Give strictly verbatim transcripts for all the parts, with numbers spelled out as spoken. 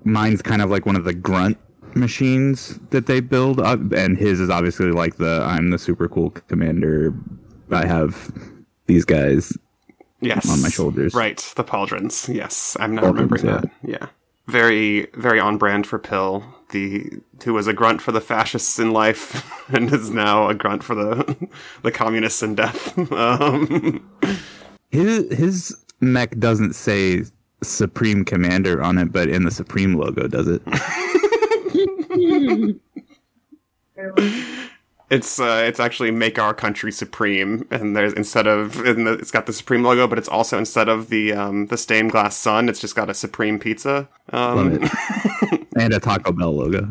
mine's kind of like one of the grunt machines that they build up, and his is obviously like the I'm the super cool commander. I have these guys yes. on my shoulders. Right, the pauldrons. Yes, I'm not Pauldrons, remembering yeah. that. Yeah. Very, very on brand for Pill, the who was a grunt for the fascists in life and is now a grunt for the the communists in death. Um. His his mech doesn't say Supreme Commander on it, but in the Supreme logo, does it? It's uh, it's actually Make Our Country Supreme, and there's instead of in the, it's got the Supreme logo, but it's also instead of the um, the stained glass sun, it's just got a Supreme pizza. Um, Love it. And a Taco Bell logo.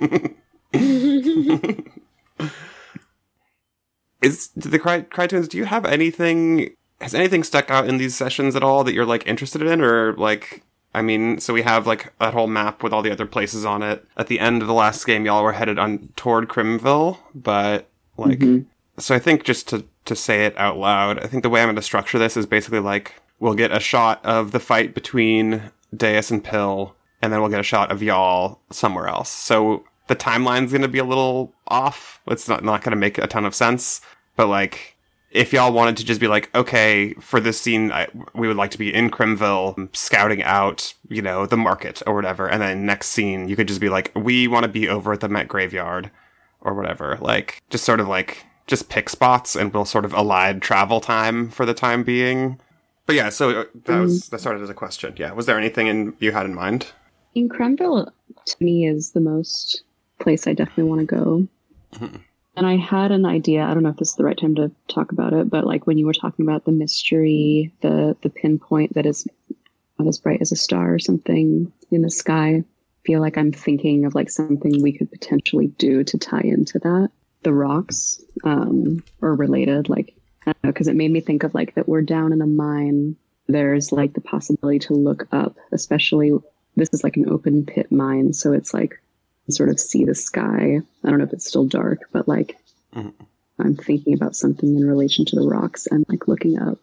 Is the Cry Crytoons? Do you have anything? Has anything stuck out in these sessions at all that you're like interested in, or like? I mean, so we have like that whole map with all the other places on it. At the end of the last game, y'all were headed on toward Crimville, but like, mm-hmm. so I think just to, to say it out loud, I think the way I'm going to structure this is basically like, we'll get a shot of the fight between Deus and Pill, and then we'll get a shot of y'all somewhere else. So the timeline's going to be a little off. It's not, not going to make a ton of sense, but like, if y'all wanted to just be like, okay, for this scene, I, we would like to be in Crimville, scouting out, you know, the market or whatever. And then next scene, you could just be like, we want to be over at the Met Graveyard or whatever. Like, just sort of like, just pick spots and we'll sort of elide travel time for the time being. But yeah, so that was, that started as a question. Yeah. Was there anything in, you had in mind? In Crimville, to me, is the most place I definitely want to go. Mm-hmm. And I had an idea, I don't know if this is the right time to talk about it, but like when you were talking about the mystery, the the pinpoint that is not as bright as a star or something in the sky, I feel like I'm thinking of like something we could potentially do to tie into that. The rocks um, are related, like, I don't know, because it made me think of like that we're down in a mine. There's like the possibility to look up, especially this is like an open pit mine. So it's like, sort of see the sky. I don't know if it's still dark, but like mm-hmm. I'm thinking about something in relation to the rocks and like looking up.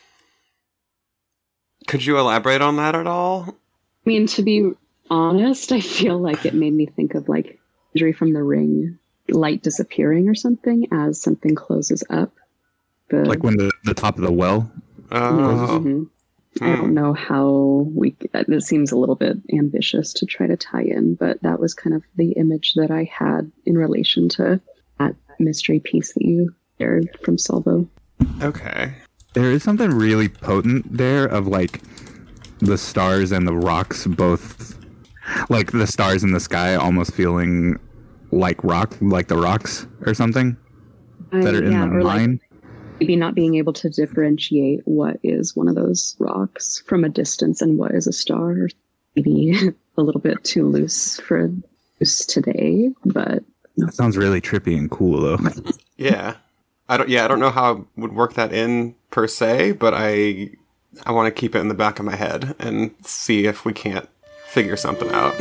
Could you elaborate on that at all? I mean, to be honest, I feel like it made me think of like imagery from The Ring, light disappearing or something as something closes up. The, like when the, the top of the well? Oh. Mm-hmm. I don't know how we, it seems a little bit ambitious to try to tie in, but that was kind of the image that I had in relation to that mystery piece that you shared from Salvo. Okay. There is something really potent there of like the stars and the rocks both, like the stars in the sky almost feeling like rock, like the rocks or something uh, that are in yeah, the mine. Like, maybe not being able to differentiate what is one of those rocks from a distance and what is a star. Maybe a little bit too loose for use today, but that sounds really trippy and cool though. Yeah. I don't yeah, I don't know how I would work that in per se, but I I want to keep it in the back of my head and see if we can't figure something out.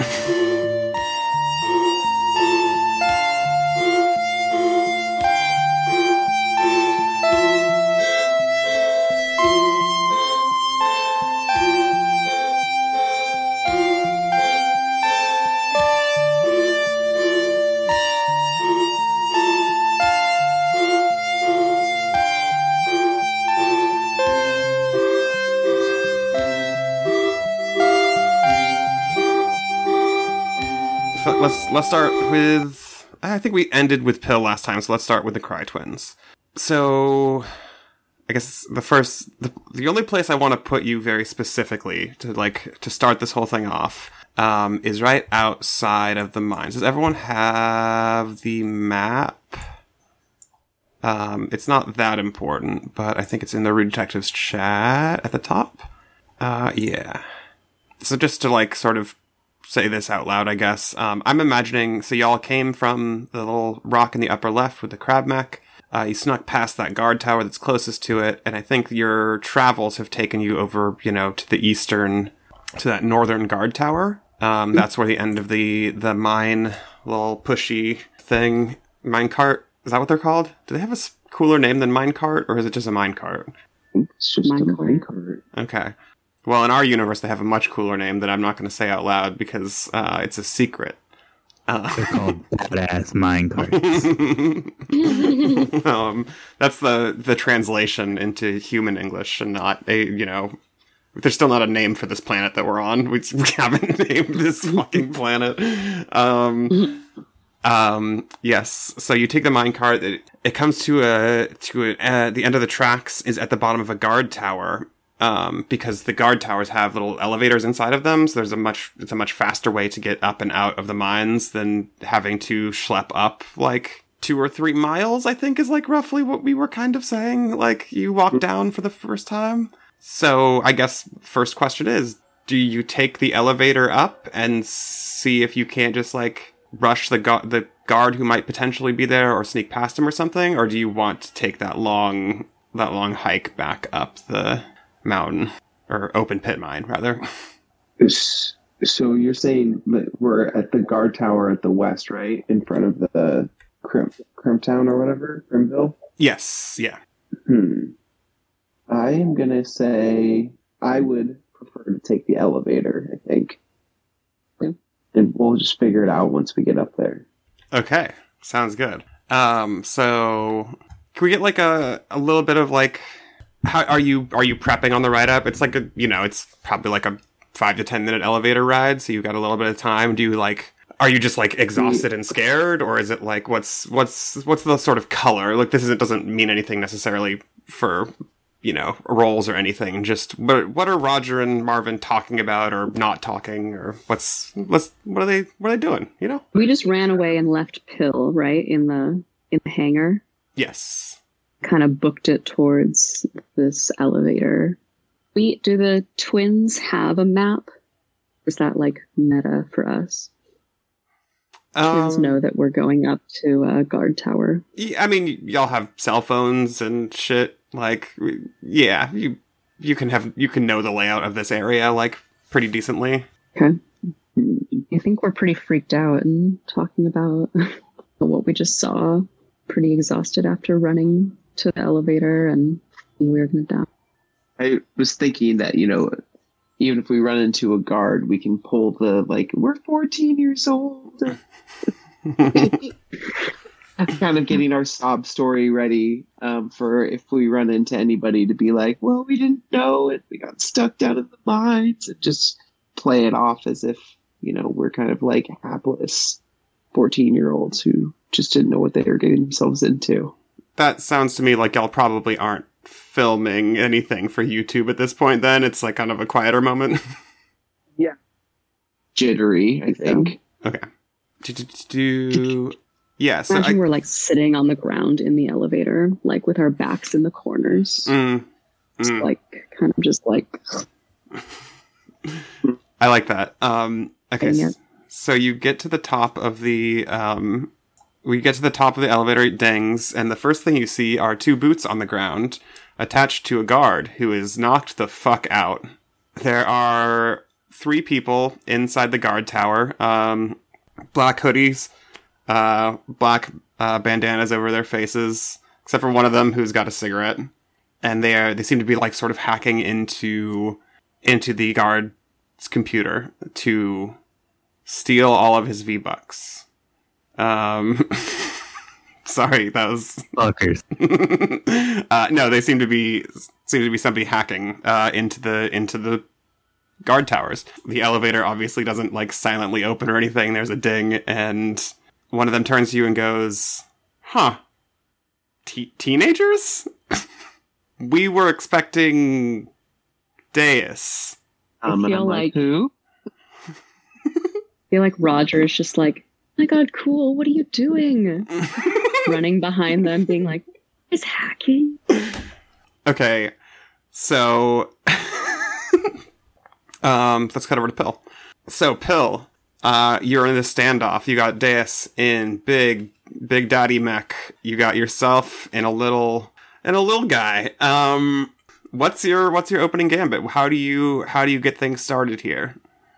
Let's let's start with. I think we ended with Pill last time, so let's start with the Cry Twins. So, I guess the first, the, the only place I want to put you very specifically to like to start this whole thing off um, is right outside of the mines. Does everyone have the map? Um, it's not that important, but I think it's in the Rude Detectives chat at the top. Uh, yeah. So just to like sort of say this out loud, I guess. Um, I'm imagining, so y'all came from the little rock in the upper left with the crab mech. Uh, you snuck past that guard tower that's closest to it, and I think your travels have taken you over, you know, to the eastern, to that northern guard tower. Um, that's where the end of the, the mine, little pushy thing, minecart, is that what they're called? Do they have a cooler name than minecart, or is it just a minecart? It's just a minecart. Okay. Well, in our universe, they have a much cooler name that I'm not going to say out loud because uh, it's a secret. Uh, They're called badass minecarts. um, that's the the translation into human English, and not a you know. There's still not a name for this planet that we're on. We haven't named this fucking planet. Um, um, yes. So you take the minecart. It, it comes to a to a, uh, the end of the tracks is at the bottom of a guard tower. Um, because the guard towers have little elevators inside of them, so there's a much, it's a much faster way to get up and out of the mines than having to schlep up, like, two or three miles, I think is, like, roughly what we were kind of saying, like, you walk down for the first time. So, I guess, first question is, do you take the elevator up and see if you can't just, like, rush the, gu- the guard who might potentially be there or sneak past him or something, or do you want to take that long, that long hike back up the mountain, or open pit mine, rather? So you're saying that we're at the guard tower at the west, right? In front of the Crim Crimtown or whatever? Crimville? Yes, yeah. Hmm. I am going to say I would prefer to take the elevator, I think. And we'll just figure it out once we get up there. Okay, sounds good. Um, so, can we get, like, a, a little bit of, like, How are you? Are you prepping on the ride up? It's like a, you know, it's probably like a five to ten minute elevator ride, so you got a little bit of time. Do you like? Are you just like exhausted and scared, or is it like what's what's what's the sort of color? Like this isn't doesn't mean anything necessarily for you know roles or anything. Just what what are Roger and Marvin talking about, or not talking, or what's what's what are they what are they doing? You know, we just ran away and left Pill right in the in the hangar. Yes. Kind of booked it towards this elevator. We do the twins have a map? Is that like meta for us? Um, twins know that we're going up to a guard tower. Yeah, I mean, y'all have cell phones and shit. Like, yeah, you you can have you can know the layout of this area like pretty decently. Okay. I think we're pretty freaked out and talking about what we just saw. Pretty exhausted after running to the elevator and we were going to die. I was thinking that, you know, even if we run into a guard, we can pull the, like, we're fourteen years old. Kind of getting our sob story ready um, for if we run into anybody to be like, well, we didn't know it. We got stuck down in the mines, and just play it off as if, you know, we're kind of like hapless fourteen year olds who just didn't know what they were getting themselves into. That sounds to me like y'all probably aren't filming anything for YouTube at this point, then. It's like kind of a quieter moment. Yeah. Jittery, I think. Okay. Do, do, do, yeah, so Imagine I, we're like sitting on the ground in the elevator, like with our backs in the corners. Mm, just mm. like, kind of just like... I like that. Um, okay, Dang so, so you get to the top of the... Um, we get to the top of the elevator, it dings, and the first thing you see are two boots on the ground attached to a guard who is knocked the fuck out. There are three people inside the guard tower. Um, black hoodies, uh, black uh, bandanas over their faces, except for one of them who's got a cigarette. And they are, they seem to be like sort of hacking into into the guard's computer to steal all of his V-Bucks. Um, sorry, that was Fuckers. uh, no, they seem to be seem to be somebody hacking uh, into the into the guard towers. The elevator obviously doesn't like silently open or anything. There's a ding, and one of them turns to you and goes, "Huh, Te- teenagers? We were expecting Deus." Um, I and feel I'm like- who? I feel like Roger is just like, oh my god, cool, what are you doing? Running behind them, being like, is hacking? Okay, so um, let's cut over to Pill. So Pill, uh, you're in this standoff. You got Deus in big, big daddy mech. You got yourself and a little, and a little guy. Um, what's your what's your opening gambit? How do you how do you get things started here?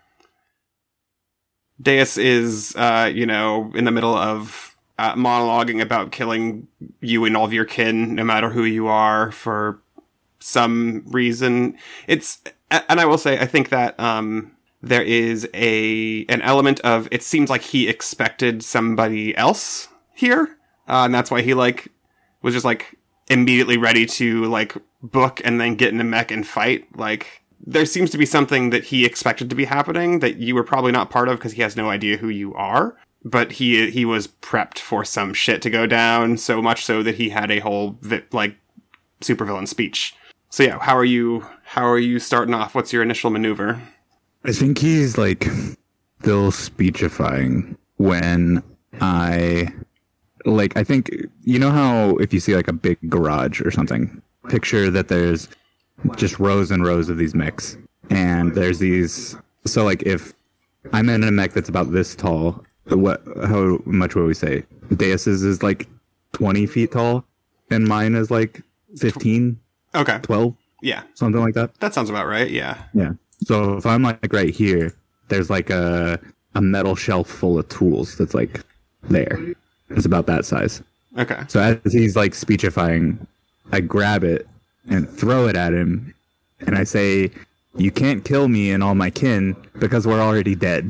Deus is, uh, you know, in the middle of uh, monologuing about killing you and all of your kin, no matter who you are, for some reason. It's A- And I will say, I think that um, there is a an element of, it seems like he expected somebody else here, uh, and that's why he, like, was just, like, immediately ready to, like, book and then get in a mech and fight. Like, there seems to be something that he expected to be happening that you were probably not part of because he has no idea who you are. But he he was prepped for some shit to go down, so much so that he had a whole, vi- like, supervillain speech. So yeah, how are you, how are you starting off? What's your initial maneuver? I think he's like still speechifying when I like I think you know how if you see like a big garage or something, picture that there's just rows and rows of these mechs, and there's these so like if I'm in a mech that's about this tall, what how much would we say? Deus's is like twenty feet tall and mine is like fifteen, Okay. twelve, Yeah. something like that. That sounds about right, yeah. Yeah. So if I'm like right here, there's like a a metal shelf full of tools that's like there. It's about that size. Okay. So as he's like speechifying, I grab it and throw it at him, and I say, "You can't kill me and all my kin because we're already dead."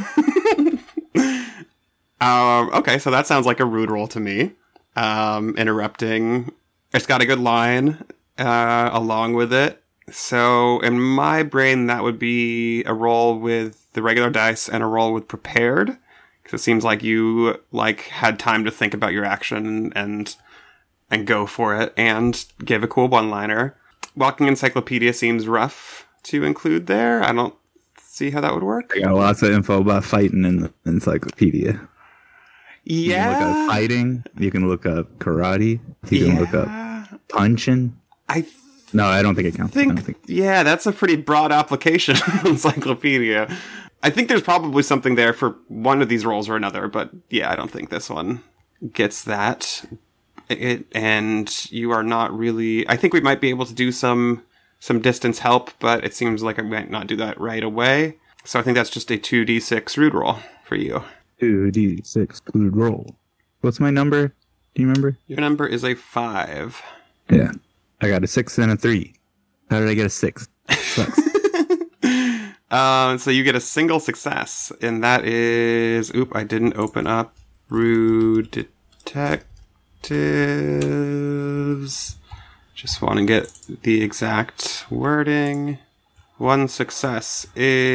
Um, okay, so that sounds like a rude roll to me. Um, interrupting. It's got a good line uh, along with it. So in my brain, that would be a roll with the regular dice and a roll with prepared. Because it seems like you like had time to think about your action and and go for it and give a cool one-liner. Walking Encyclopedia seems rough to include there. I don't see how that would work. I got lots of info about fighting in the encyclopedia. You can look Yeah. up fighting. You can look up karate. You can look up Yeah. punching. I No, I don't think it counts. I think, don't think. yeah, that's a pretty broad application of encyclopedia. I think there's probably something there for one of these roles or another, but yeah, I don't think this one gets that. It, and you are not really, I think we might be able to do some, some distance help, but it seems like I might not do that right away. So I think that's just a two d six rude roll for you. two d six food roll. What's my number? Do you remember? Your number is a five. Yeah. I got a six and a three. How did I get a six? Sucks. Um, so you get a single success, and that is, oop, I didn't open up Rude Detectives. Just want to get the exact wording. One success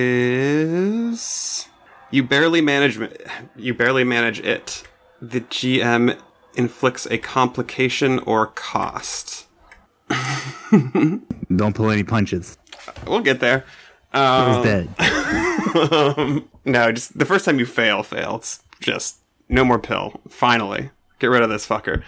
is you barely manage you barely manage it. The G M inflicts a complication or cost. Don't pull any punches. We'll get there. I was Um, dead. um, no, just the first time you fail, fail. It's just no more pill. Finally, get rid of this fucker.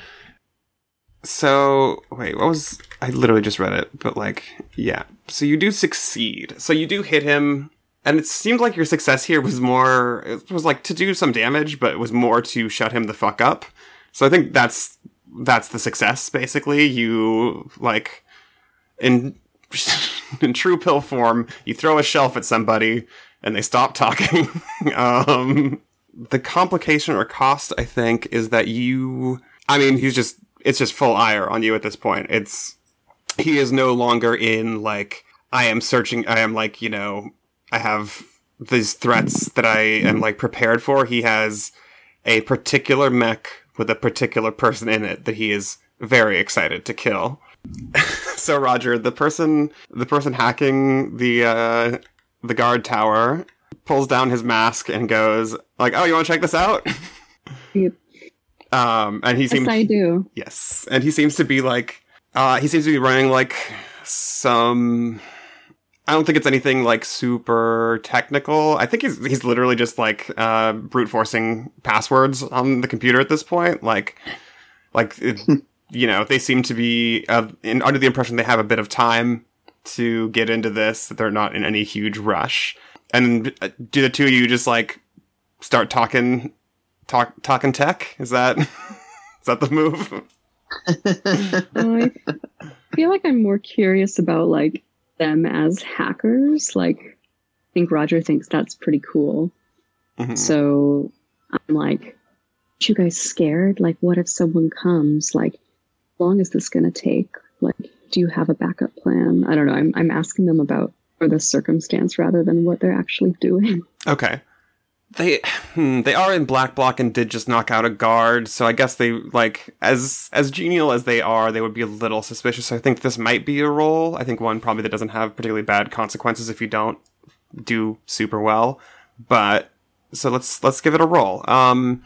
So wait, what was? I literally just read it, but like, yeah. So you do succeed. So you do hit him, and it seemed like your success here was more. It was like to do some damage, but it was more to shut him the fuck up. So I think that's that's the success. Basically, you like in. In true pill form, you throw a shelf at somebody and they stop talking. um, the complication or cost, I think, is that you, I mean, he's just, it's just full ire on you at this point. It's, he is no longer in like, I am searching, I am like, you know, I have these threats that I am like prepared for. He has a particular mech with a particular person in it that he is very excited to kill. So Roger, the person, the person hacking the uh, the guard tower, pulls down his mask and goes like, "Oh, you want to check this out?" Yep. Um, and he Yes, seems I do. yes, and he seems to be like, uh, he seems to be running like some. I don't think it's anything like super technical. I think he's he's literally just like uh, brute forcing passwords on the computer at this point, like like. It, you know, they seem to be uh, in, under the impression they have a bit of time to get into this, that they're not in any huge rush. And uh, do the two of you just like start talking, talk, talking tech? Is that, is that the move? I feel like I'm more curious about like them as hackers. Like, I think Roger thinks that's pretty cool. Mm-hmm. So I'm like, aren't you guys scared? Like, what if someone comes? Like, how long is this going to take? Like, do you have a backup plan? I don't know. I'm I'm asking them about or the circumstance rather than what they're actually doing. Okay. They hmm, they are in black block and did just knock out a guard, so I guess they, like, as as genial as they are, they would be a little suspicious. I think this might be a roll. I think one probably that doesn't have particularly bad consequences if you don't do super well. But so let's let's give it a roll. Um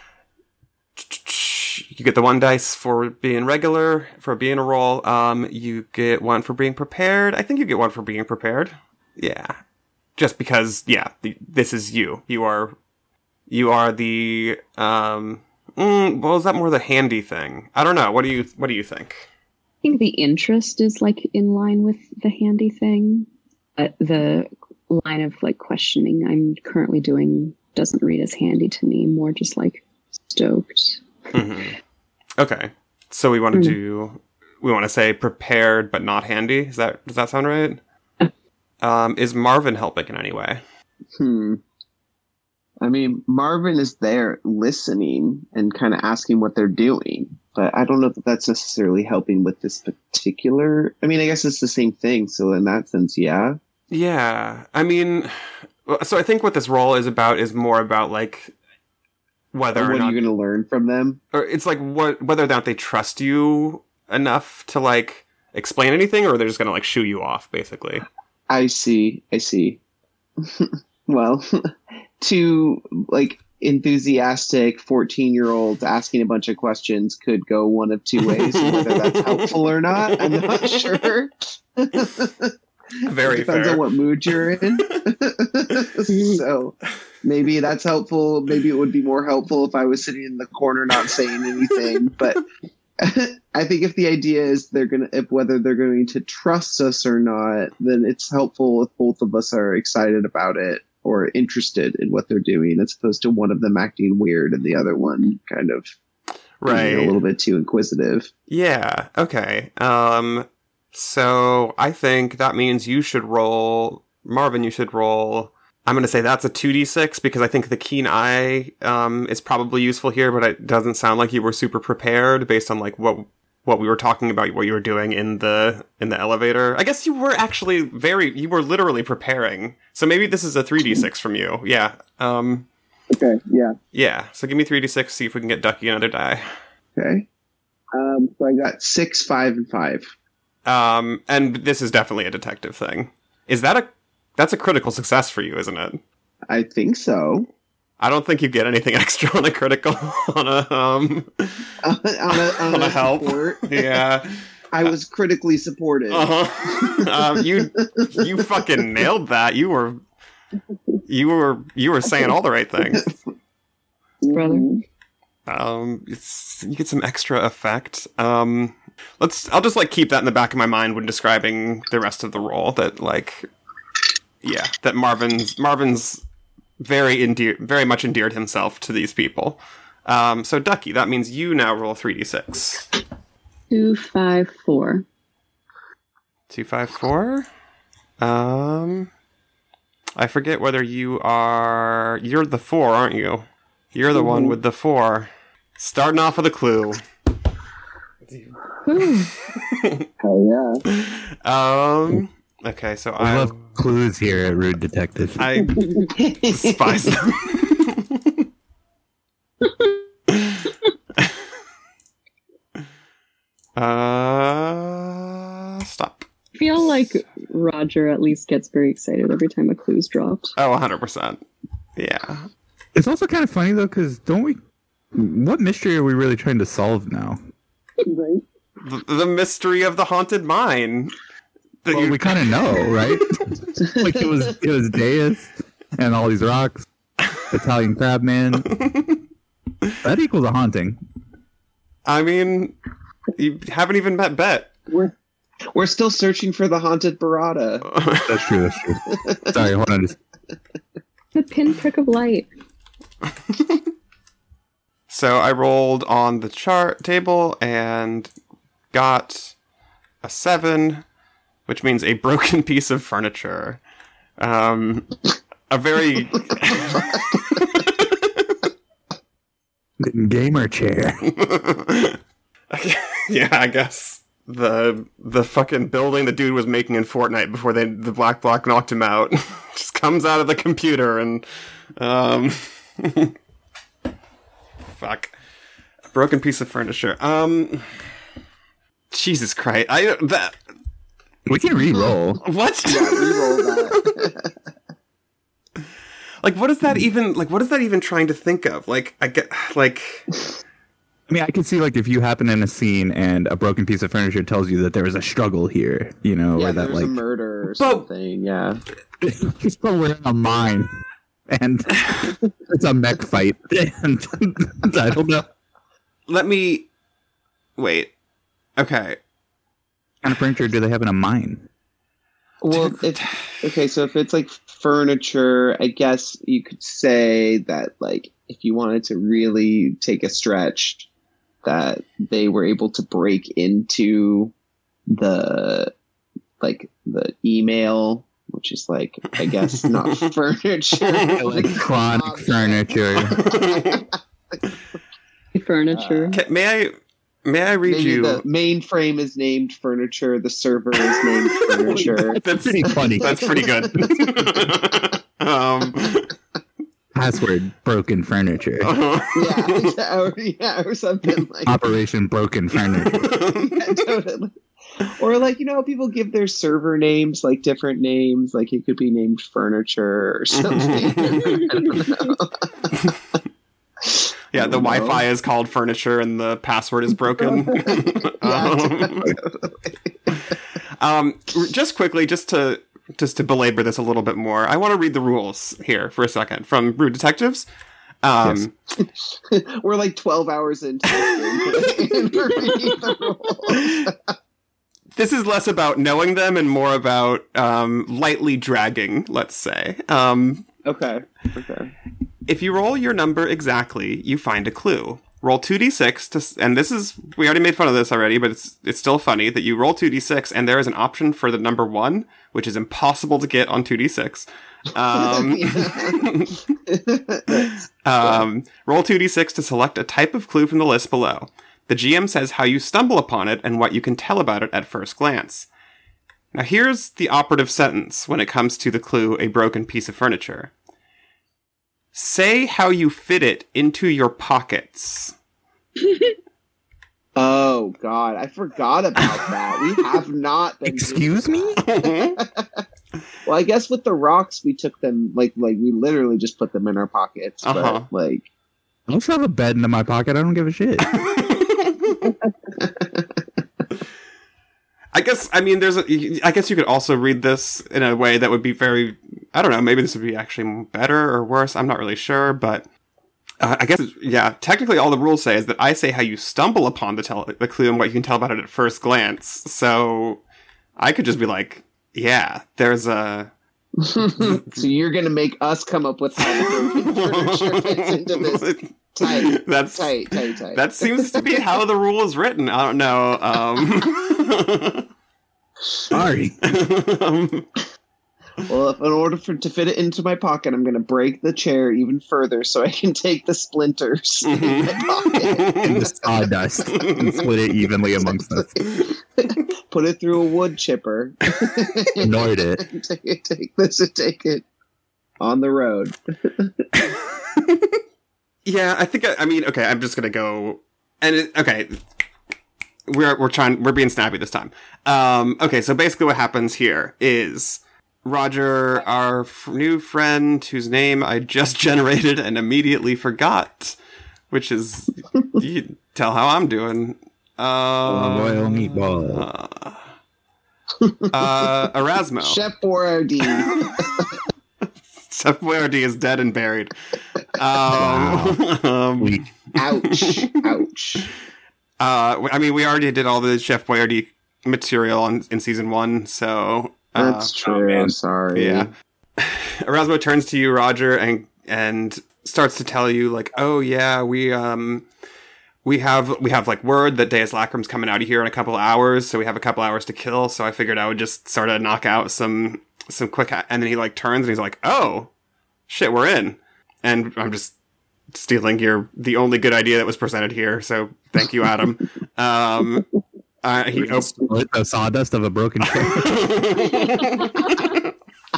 you get the one dice for being regular, for being a roll. Um you get one for being prepared. I think you get one for being prepared. Yeah. Just because, yeah, the, this is you. You are, you are the, um, mm, well, is that more the handy thing? I don't know. What do you, what do you think? I think the interest is like in line with the handy thing. But the line of like questioning I'm currently doing doesn't read as handy to me. More just like stoked. Mm-hmm. Okay. So we want to mm. do, we want to say prepared but not handy. Is that, does that sound right? Um, is Marvin helping in any way? Hmm. I mean, Marvin is there listening and kind of asking what they're doing, but I don't know that that's necessarily helping with this particular. I mean, I guess it's the same thing. So in that sense, yeah. Yeah. I mean, so I think what this role is about is more about like whether or what or not are you going to learn from them, or it's like what whether or not they trust you enough to like explain anything, or they're just going to like shoo you off, basically. I see. I see. Well, two like enthusiastic fourteen-year-olds asking a bunch of questions could go one of two ways. Whether that's helpful or not, I'm not sure. Very Depends fair. on what mood you're in. So maybe that's helpful. Maybe it would be more helpful if I was sitting in the corner not saying anything. But I think if the idea is they're gonna, if whether they're going to trust us or not, then it's helpful if both of us are excited about it or interested in what they're doing, as opposed to one of them acting weird and the other one kind of right being a little bit too inquisitive. Yeah. Okay. Um. So I think that means you should roll, Marvin. You should roll. I'm going to say that's a two d six because I think the keen eye um, is probably useful here, but it doesn't sound like you were super prepared based on like what what we were talking about, what you were doing in the in the elevator. I guess you were actually very, you were literally preparing. So maybe this is a three d six from you. Yeah. Um, okay. Yeah. Yeah. So give me three d six. See if we can get Ducky another die. Okay. Um, so I got six, five, and five. Um, and this is definitely a detective thing. Is that a That's a critical success for you, isn't it? I think so. I don't think you get anything extra on a critical on a um on a, on on a a help. Support. Yeah, I was critically supported. uh-huh. um, you you fucking nailed that. You were you were you were saying all the right things, brother. Um, it's, you get some extra effect. Um, let's. I'll just like keep that in the back of my mind when describing the rest of the role. That like. Yeah, that Marvin's Marvin's very endear, very much endeared himself to these people. Um, so Ducky, that means you now roll three d six. Two, five, four. Two, five, four. Um, I forget whether you are. You're the four, aren't you? You're the mm-hmm. one with the four. Starting off with a clue. Hell yeah. Um. Okay, so I I love clues here at Rude Detective. I despise them. uh, stop. I feel like Roger at least gets very excited every time a clue's dropped. Oh, one hundred percent. Yeah. It's also kind of funny, though, because don't we... What mystery are we really trying to solve now? Right. The, the mystery of the haunted mine. Well, you... we kind of know, right? Like, it was it was Deus and all these rocks, Italian Crabman. That equals a haunting. I mean, you haven't even met Bet. We're, we're still searching for the haunted Barada. That's true, that's true. Sorry, hold on. Just... The pinprick of light. So I rolled on the chart table and got a seven, which means a broken piece of furniture. Um, a very... Gamer chair. Yeah, I guess. the the fucking building the dude was making in Fortnite before they the Black Bloc knocked him out. Just comes out of the computer and um fuck. A broken piece of furniture. Um Jesus Christ. I that We can re-roll. what? Yeah, re-roll that. Like what is that even like what is that even trying to think of? Like I get like I mean, I could see, like, if you happen in a scene and a broken piece of furniture tells you that there was a struggle here, you know, Yeah, or that, there's like, a murder or But- something. Yeah. but we're in a mine, and it's a mech fight, and I don't know. let me wait. Okay. What kind of furniture do they have in a mine? Well, if okay, so if it's like furniture, I guess you could say that, like, if you wanted to really take a stretch, that they were able to break into the like the email, which is like, I guess, not furniture, Electronic furniture. Furniture. Can, may I may I read Maybe you the mainframe is named furniture, the server is named furniture. That's pretty funny. That's pretty good. um Password broken furniture. yeah, or, yeah, or something like Operation broken furniture. yeah, totally. Or like, you know, people give their server names like different names, like it could be named furniture or something. I don't know. Yeah, the I don't know. Wi-Fi is called furniture and the password is broken. um, um, just quickly, just to just to belabor this a little bit more, I want to read the rules here for a second from Rude Detectives. Um, We're like twelve hours into it and we're reading the rules. This is less about knowing them and more about um, lightly dragging, let's say. Um, Okay. Okay. If you roll your number exactly, you find a clue. Roll two d six to, and this is, we already made fun of this already, but it's it's still funny that you roll two d six and there is an option for the number one, which is impossible to get on two d six. Um, um, roll two d six to select a type of clue from the list below. The G M says how you stumble upon it and what you can tell about it at first glance. Now here's the operative sentence when it comes to the clue, a broken piece of furniture. Say how you fit it into your pockets. Oh God, I forgot about that. We have not been Excuse me? Well, I guess with the rocks, we took them like like we literally just put them in our pockets. Uh-huh. But like, I also have a bed in my pocket. I don't give a shit. I guess, I mean, there's a, I guess you could also read this in a way that would be very, I don't know, maybe this would be actually better or worse. I'm not really sure, but uh, I guess, yeah, technically all the rules say is that I say how you stumble upon the, tell- the clue and what you can tell about it at first glance. So I could just be like, yeah, there's a... so you're gonna make us come up with how the broken furniture fits into this tight, That's, tight, tight, tight. that seems to be how the rule is written. I don't know. Um, Sorry. um, Well, if, in order for to fit it into my pocket, I'm gonna break the chair even further so I can take the splinters in my pocket. And the sawdust and split it evenly amongst us. Put it through a wood chipper. Ignored it. And take it, take this and take it on the road. Yeah, I think I, I mean, okay, I'm just gonna go and it, okay, we're we're trying we're being snappy this time. Um, okay, so basically what happens here is Roger, our f- new friend whose name I just generated and immediately forgot, which is you tell how I'm doing. Um, Royal meatball. uh, Erasmo. Chef Boyardee. Chef Boyardee is dead and buried. Um, um, We- Ouch. Ouch. Uh, I mean, we already did all the Chef Boyardee material on, in season one, so uh, That's true. man. I'm sorry. yeah. Erasmo turns to you, Roger, and and starts to tell you like, "Oh yeah, we um we have we have like word that Deus Lacrum's coming out of here in a couple of hours, so we have a couple hours to kill. So I figured I would just sort of knock out some some quick." Ha- and then he like turns and he's like, "Oh shit, we're in." And I'm just stealing your the only good idea that was presented here. So thank you, Adam. um, Uh, he op- the sawdust of a broken chair.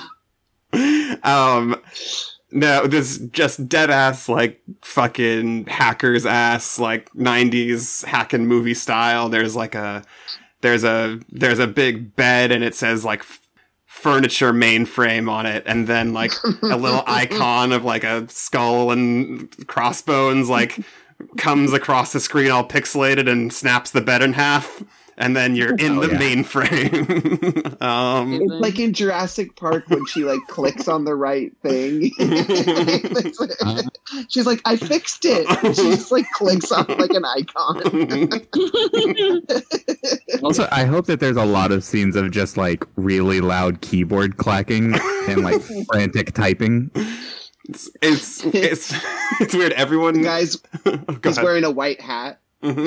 um, no, this just dead ass like fucking hackers ass like nineties hacking movie style. There's like a there's a there's a big bed and it says like f- furniture mainframe on it, and then like a little icon of like a skull and crossbones like comes across the screen all pixelated and snaps the bed in half. And then you're in oh, the yeah. mainframe. um, It's like in Jurassic Park when she like clicks on the right thing. She's like, I fixed it. She just like clicks on like an icon. Also, I hope that there's a lot of scenes of just like really loud keyboard clacking and like frantic typing. it's, it's it's it's weird. Everyone, The guy's Go he's ahead. wearing a white hat.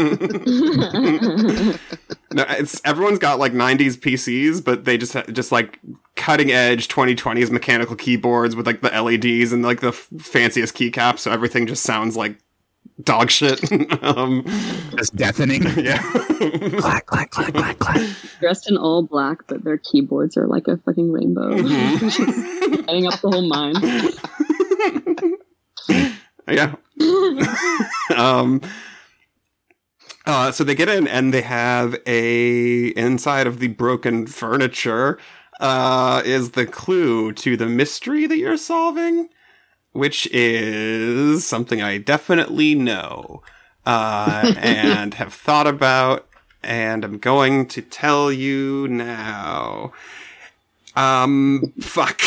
No, it's everyone's got like nineties P Cs, but they just just like cutting edge twenty twenties mechanical keyboards with like the L E Ds and like the f- fanciest keycaps, so everything just sounds like dog shit. um, Just deafening. yeah. clack, clack, clack, clack, clack. Dressed in all black, but their keyboards are like a fucking rainbow. Lighting up the whole mind. Yeah. um. Uh, so they get in and they have a inside of the broken furniture uh, is the clue to the mystery that you're solving, which is something I definitely know uh, and have thought about, and I'm going to tell you now. Um, fuck.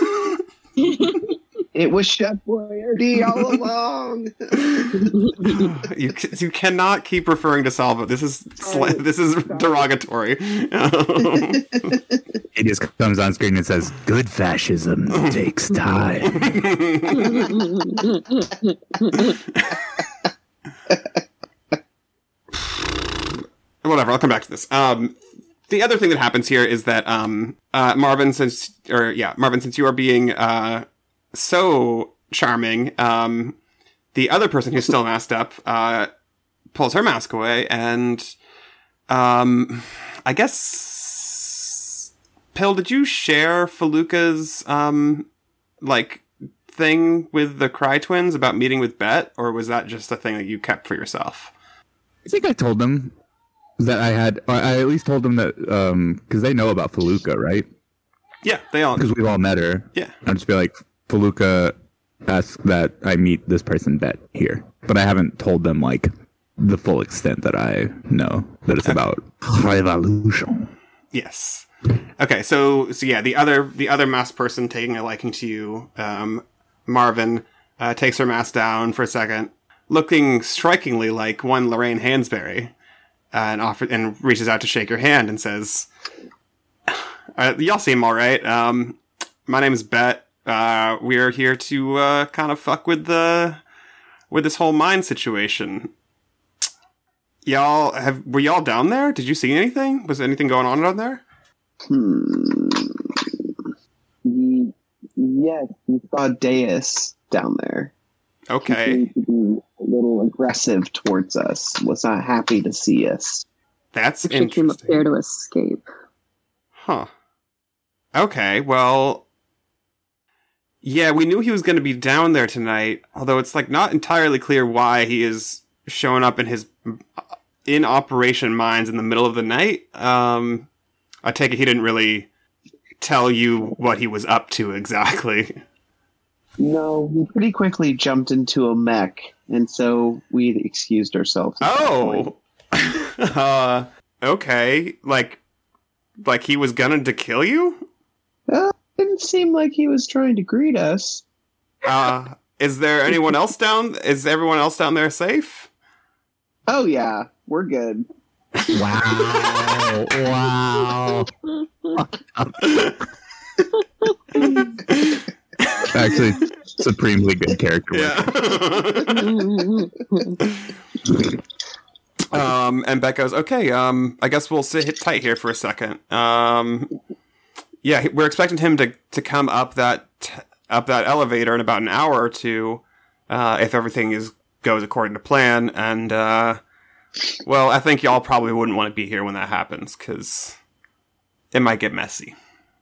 It was Chef Boyardee all along. you you cannot keep referring to Salvo. This is sla- this is derogatory. Um, It just comes on screen and says, "Good fascism takes time." Whatever. I'll come back to this. Um, the other thing that happens here is that um, uh, Marvin, since or yeah, Marvin, since you are being uh, so charming, um, the other person who's still masked up uh, pulls her mask away, and um, I guess Pill, did you share Feluca's um, like thing with the Cry Twins about meeting with Bet, or was that just a thing that you kept for yourself? I think I told them that I had. Or I at least told them that um, because they know about Feluca, right? Yeah, they all. Because we've all met her. Yeah. I'd just be like, Feluca asked that I meet this person Bet here, but I haven't told them like the full extent that I know that it's about revolution. Yes. Okay, so so yeah, the other the other masked person taking a liking to you, um, Marvin, uh, takes her mask down for a second, looking strikingly like one Lorraine Hansberry, uh, and offer and reaches out to shake your hand and says, uh, "Y'all seem all right. Um, my name is Bet. Uh, we're here to uh, kind of fuck with the with this whole mine situation. Y'all have were y'all down there? Did you see anything? Was anything going on down there?" Hmm. Ye- Yes, we saw Deus down there. He Okay. seemed to be a little aggressive towards us. Was not happy to see us. That's Actually came up interesting. there to escape. Huh. Okay, well... Yeah, we knew he was going to be down there tonight, although it's, like, not entirely clear why he is showing up in his in-operation mines in the middle of the night. Um, I take it he didn't really tell you what he was up to exactly. No, we pretty quickly jumped into a mech, and so we excused ourselves. at that point. Oh! uh, okay. Like, like he was gunning to kill you? Uh, didn't seem like he was trying to greet us. Uh, is there anyone else down? Is everyone else down there safe? Oh yeah, we're good. Wow! Wow! Actually, supremely good character work. Yeah. um, and Beck goes, okay, um, I guess we'll sit tight here for a second. Um, yeah, we're expecting him to, to come up that up that elevator in about an hour or two, uh, if everything is goes according to plan. And uh, Well, I think y'all probably wouldn't want to be here when that happens, because it might get messy.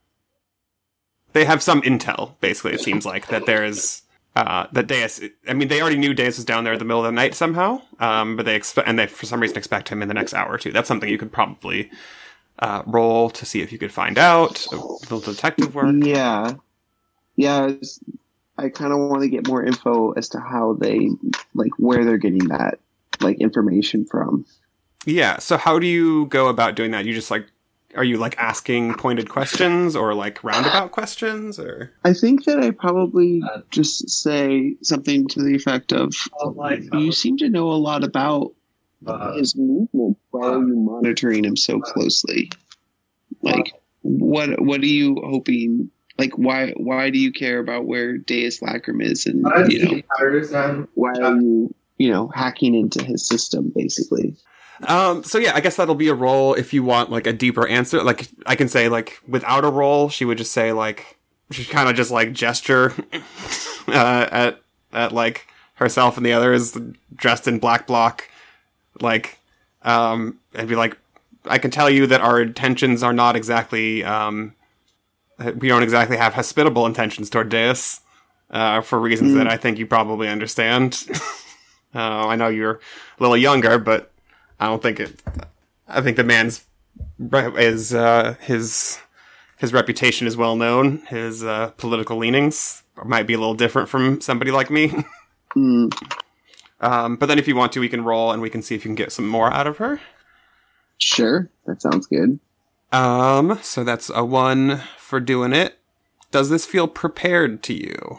They have some intel, basically, it seems like, that there is... Uh, that Deus, I mean, they already knew Deus was down there in the middle of the night somehow, um, but they expect, and they for some reason expect him in the next hour or two. That's something you could probably uh, roll to see if you could find out. A little detective work. Yeah, yeah. I, was- I kind of want to get more info as to how they, like, where they're getting that, like, information from. Yeah. So how do you go about doing that? You just like, are you like asking pointed questions or like roundabout questions or? I think that I probably just say something to the effect of, "You seem to know a lot about his movement. Why are you monitoring him so closely? Like, what what are you hoping? Like, why why do you care about where Deus Lacrim is? And you know, why are you you know hacking into his system, basically?" Um, so yeah, I guess that'll be a roll if you want like a deeper answer. Like I can say like without a roll, she would just say like, she'd kind of just like gesture, uh, at, at like herself and the others dressed in black block. Like, um, and be like, I can tell you that our intentions are not exactly, um, we don't exactly have hospitable intentions toward Deus, uh, for reasons Mm. that I think you probably understand. uh, I know you're a little younger, but I don't think it. I think the man's is uh, his his reputation is well known. His uh, political leanings might be a little different from somebody like me. Mm. um, but then, if you want to, we can roll and we can see if you can get some more out of her. Sure, that sounds good. Um, so that's a one for doing it. Does this feel prepared to you?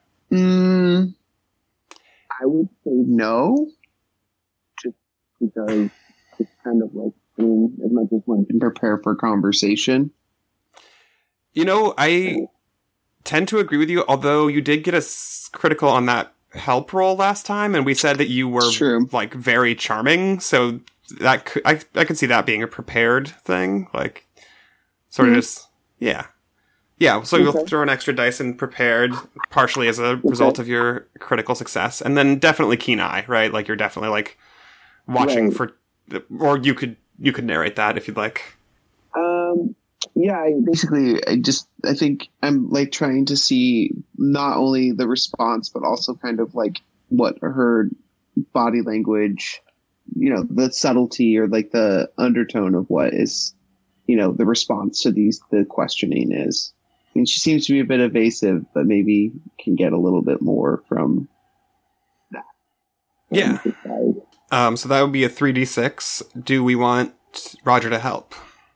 Mm, I would say no, just because it's kind of like, I mean, as much as one can prepare for conversation. You know, I tend to agree with you, although you did get a s- critical on that help roll last time, and we said that you were, It's true. like, very charming, so that could, I, I could see that being a prepared thing, like, sort of Mhm. just, yeah. Yeah, so you'll Okay. throw an extra dice in prepared, partially as a result of your critical success, and then definitely keen eye, right? Like, you're definitely, like, watching Right. for, or you could, you could narrate that if you'd like. Um, yeah, I basically, I just, I think I'm like trying to see not only the response, but also kind of like what her body language, you know, the subtlety or like the undertone of what is, you know, the response to these, the questioning is. I mean, she seems to be a bit evasive, but maybe can get a little bit more from that. Yeah. Um, so that would be a three d six. Do we want Roger to help?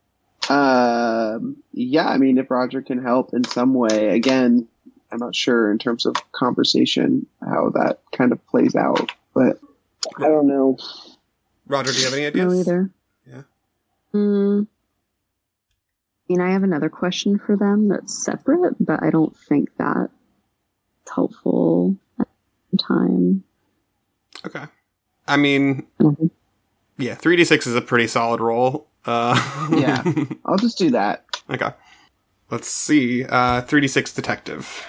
Um, yeah, I mean, if Roger can help in some way, again, I'm not sure in terms of conversation how that kind of plays out, but I don't know. Roger, do you have any ideas? No, either. Yeah. Mm, I mean, I have another question for them that's separate, but I don't think that's helpful at the time. Okay. I mean, I don't think yeah, three d six is a pretty solid roll. Uh, Yeah. I'll just do that. Okay. Let's see. Uh, three d six detective.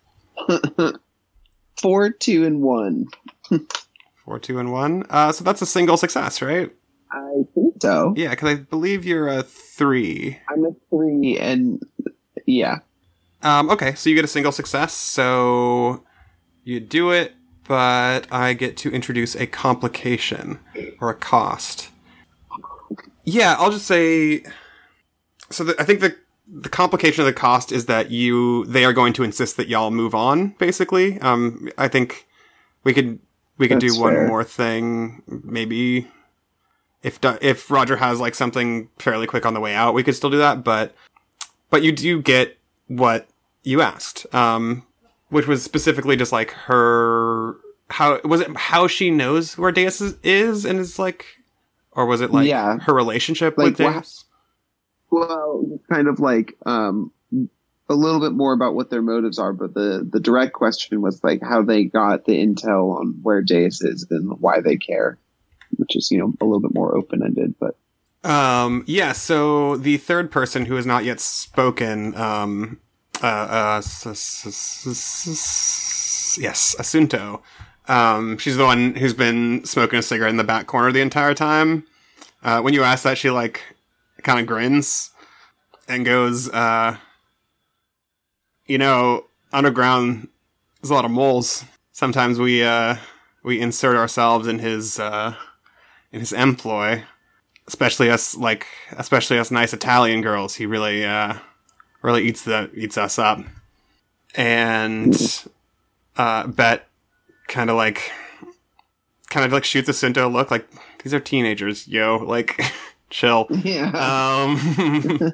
Four, two, and one. Four, two, and one. Uh, so that's a single success, right? I think so. Yeah, because I believe you're a three. I'm a three, and yeah. Um, okay, so you get a single success, so you do it, but I get to introduce a complication or a cost. Yeah, I'll just say. So the, I think the the complication of the cost is that you they are going to insist that y'all move on. Basically, um, I think we could we could That's do one fair. more thing. Maybe if Do- if Roger has like something fairly quick on the way out, we could still do that. But but you do get what you asked, um, which was specifically just like her. How was it? How she knows where Deus is, is and is like. Or was it like Yeah. her relationship Like, with wha- Deus? Well, kind of like um, a little bit more about what their motives are, but the, the direct question was like how they got the intel on where Deus is and why they care, which is, you know, a little bit more open ended. But Um, yeah, so the third person who has not yet spoken, um, uh, uh, s- s- s- s- yes, Asunto, Um, she's the one who's been smoking a cigarette in the back corner the entire time. Uh, when you ask that, she, like, kind of grins and goes, uh, you know, underground, there's a lot of moles. Sometimes we, uh, we insert ourselves in his, uh, in his employ. Especially us, like, especially us nice Italian girls. He really, uh, really eats the, eats us up. And, uh, Bet kind of like, kind of like shoots a Cinto look like, these are teenagers, yo, like, chill. Yeah. Um,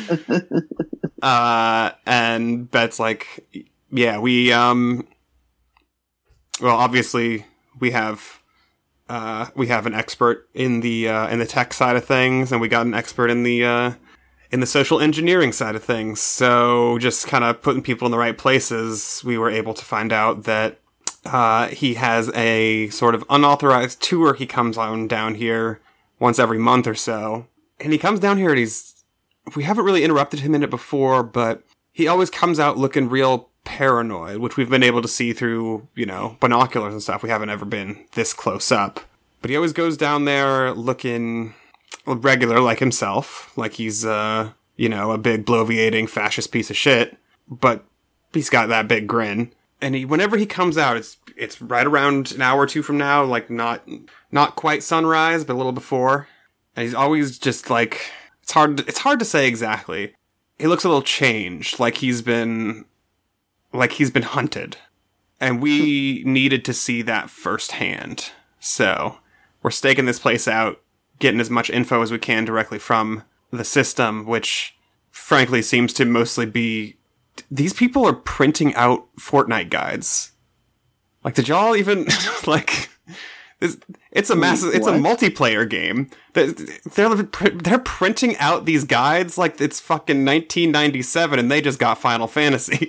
uh, and Bet's like, yeah, we, um, well, obviously we have, uh, we have an expert in the, uh, in the tech side of things, and we got an expert in the, uh, in the social engineering side of things. So just kind of putting people in the right places, we were able to find out that uh, he has a sort of unauthorized tour. He comes on down here once every month or so. And he comes down here and he's, we haven't really interrupted him in it before, but he always comes out looking real paranoid, which we've been able to see through, you know, binoculars and stuff. We haven't ever been this close up. But he always goes down there looking regular like himself, like he's, uh, you know, a big bloviating fascist piece of shit, but he's got that big grin. And he, whenever he comes out, it's, it's right around an hour or two from now, like not, not quite sunrise, but a little before. And he's always just like, it's hard, to, it's hard to say exactly. He looks a little changed, like he's been, like he's been hunted. And we needed to see that firsthand. So we're staking this place out, getting as much info as we can directly from the system, which frankly seems to mostly be, these people are printing out Fortnite guides. Like, did y'all even, like, it's, it's a massive, it's a multiplayer game. They're, they're, they're printing out these guides like it's fucking nineteen ninety-seven and they just got Final Fantasy.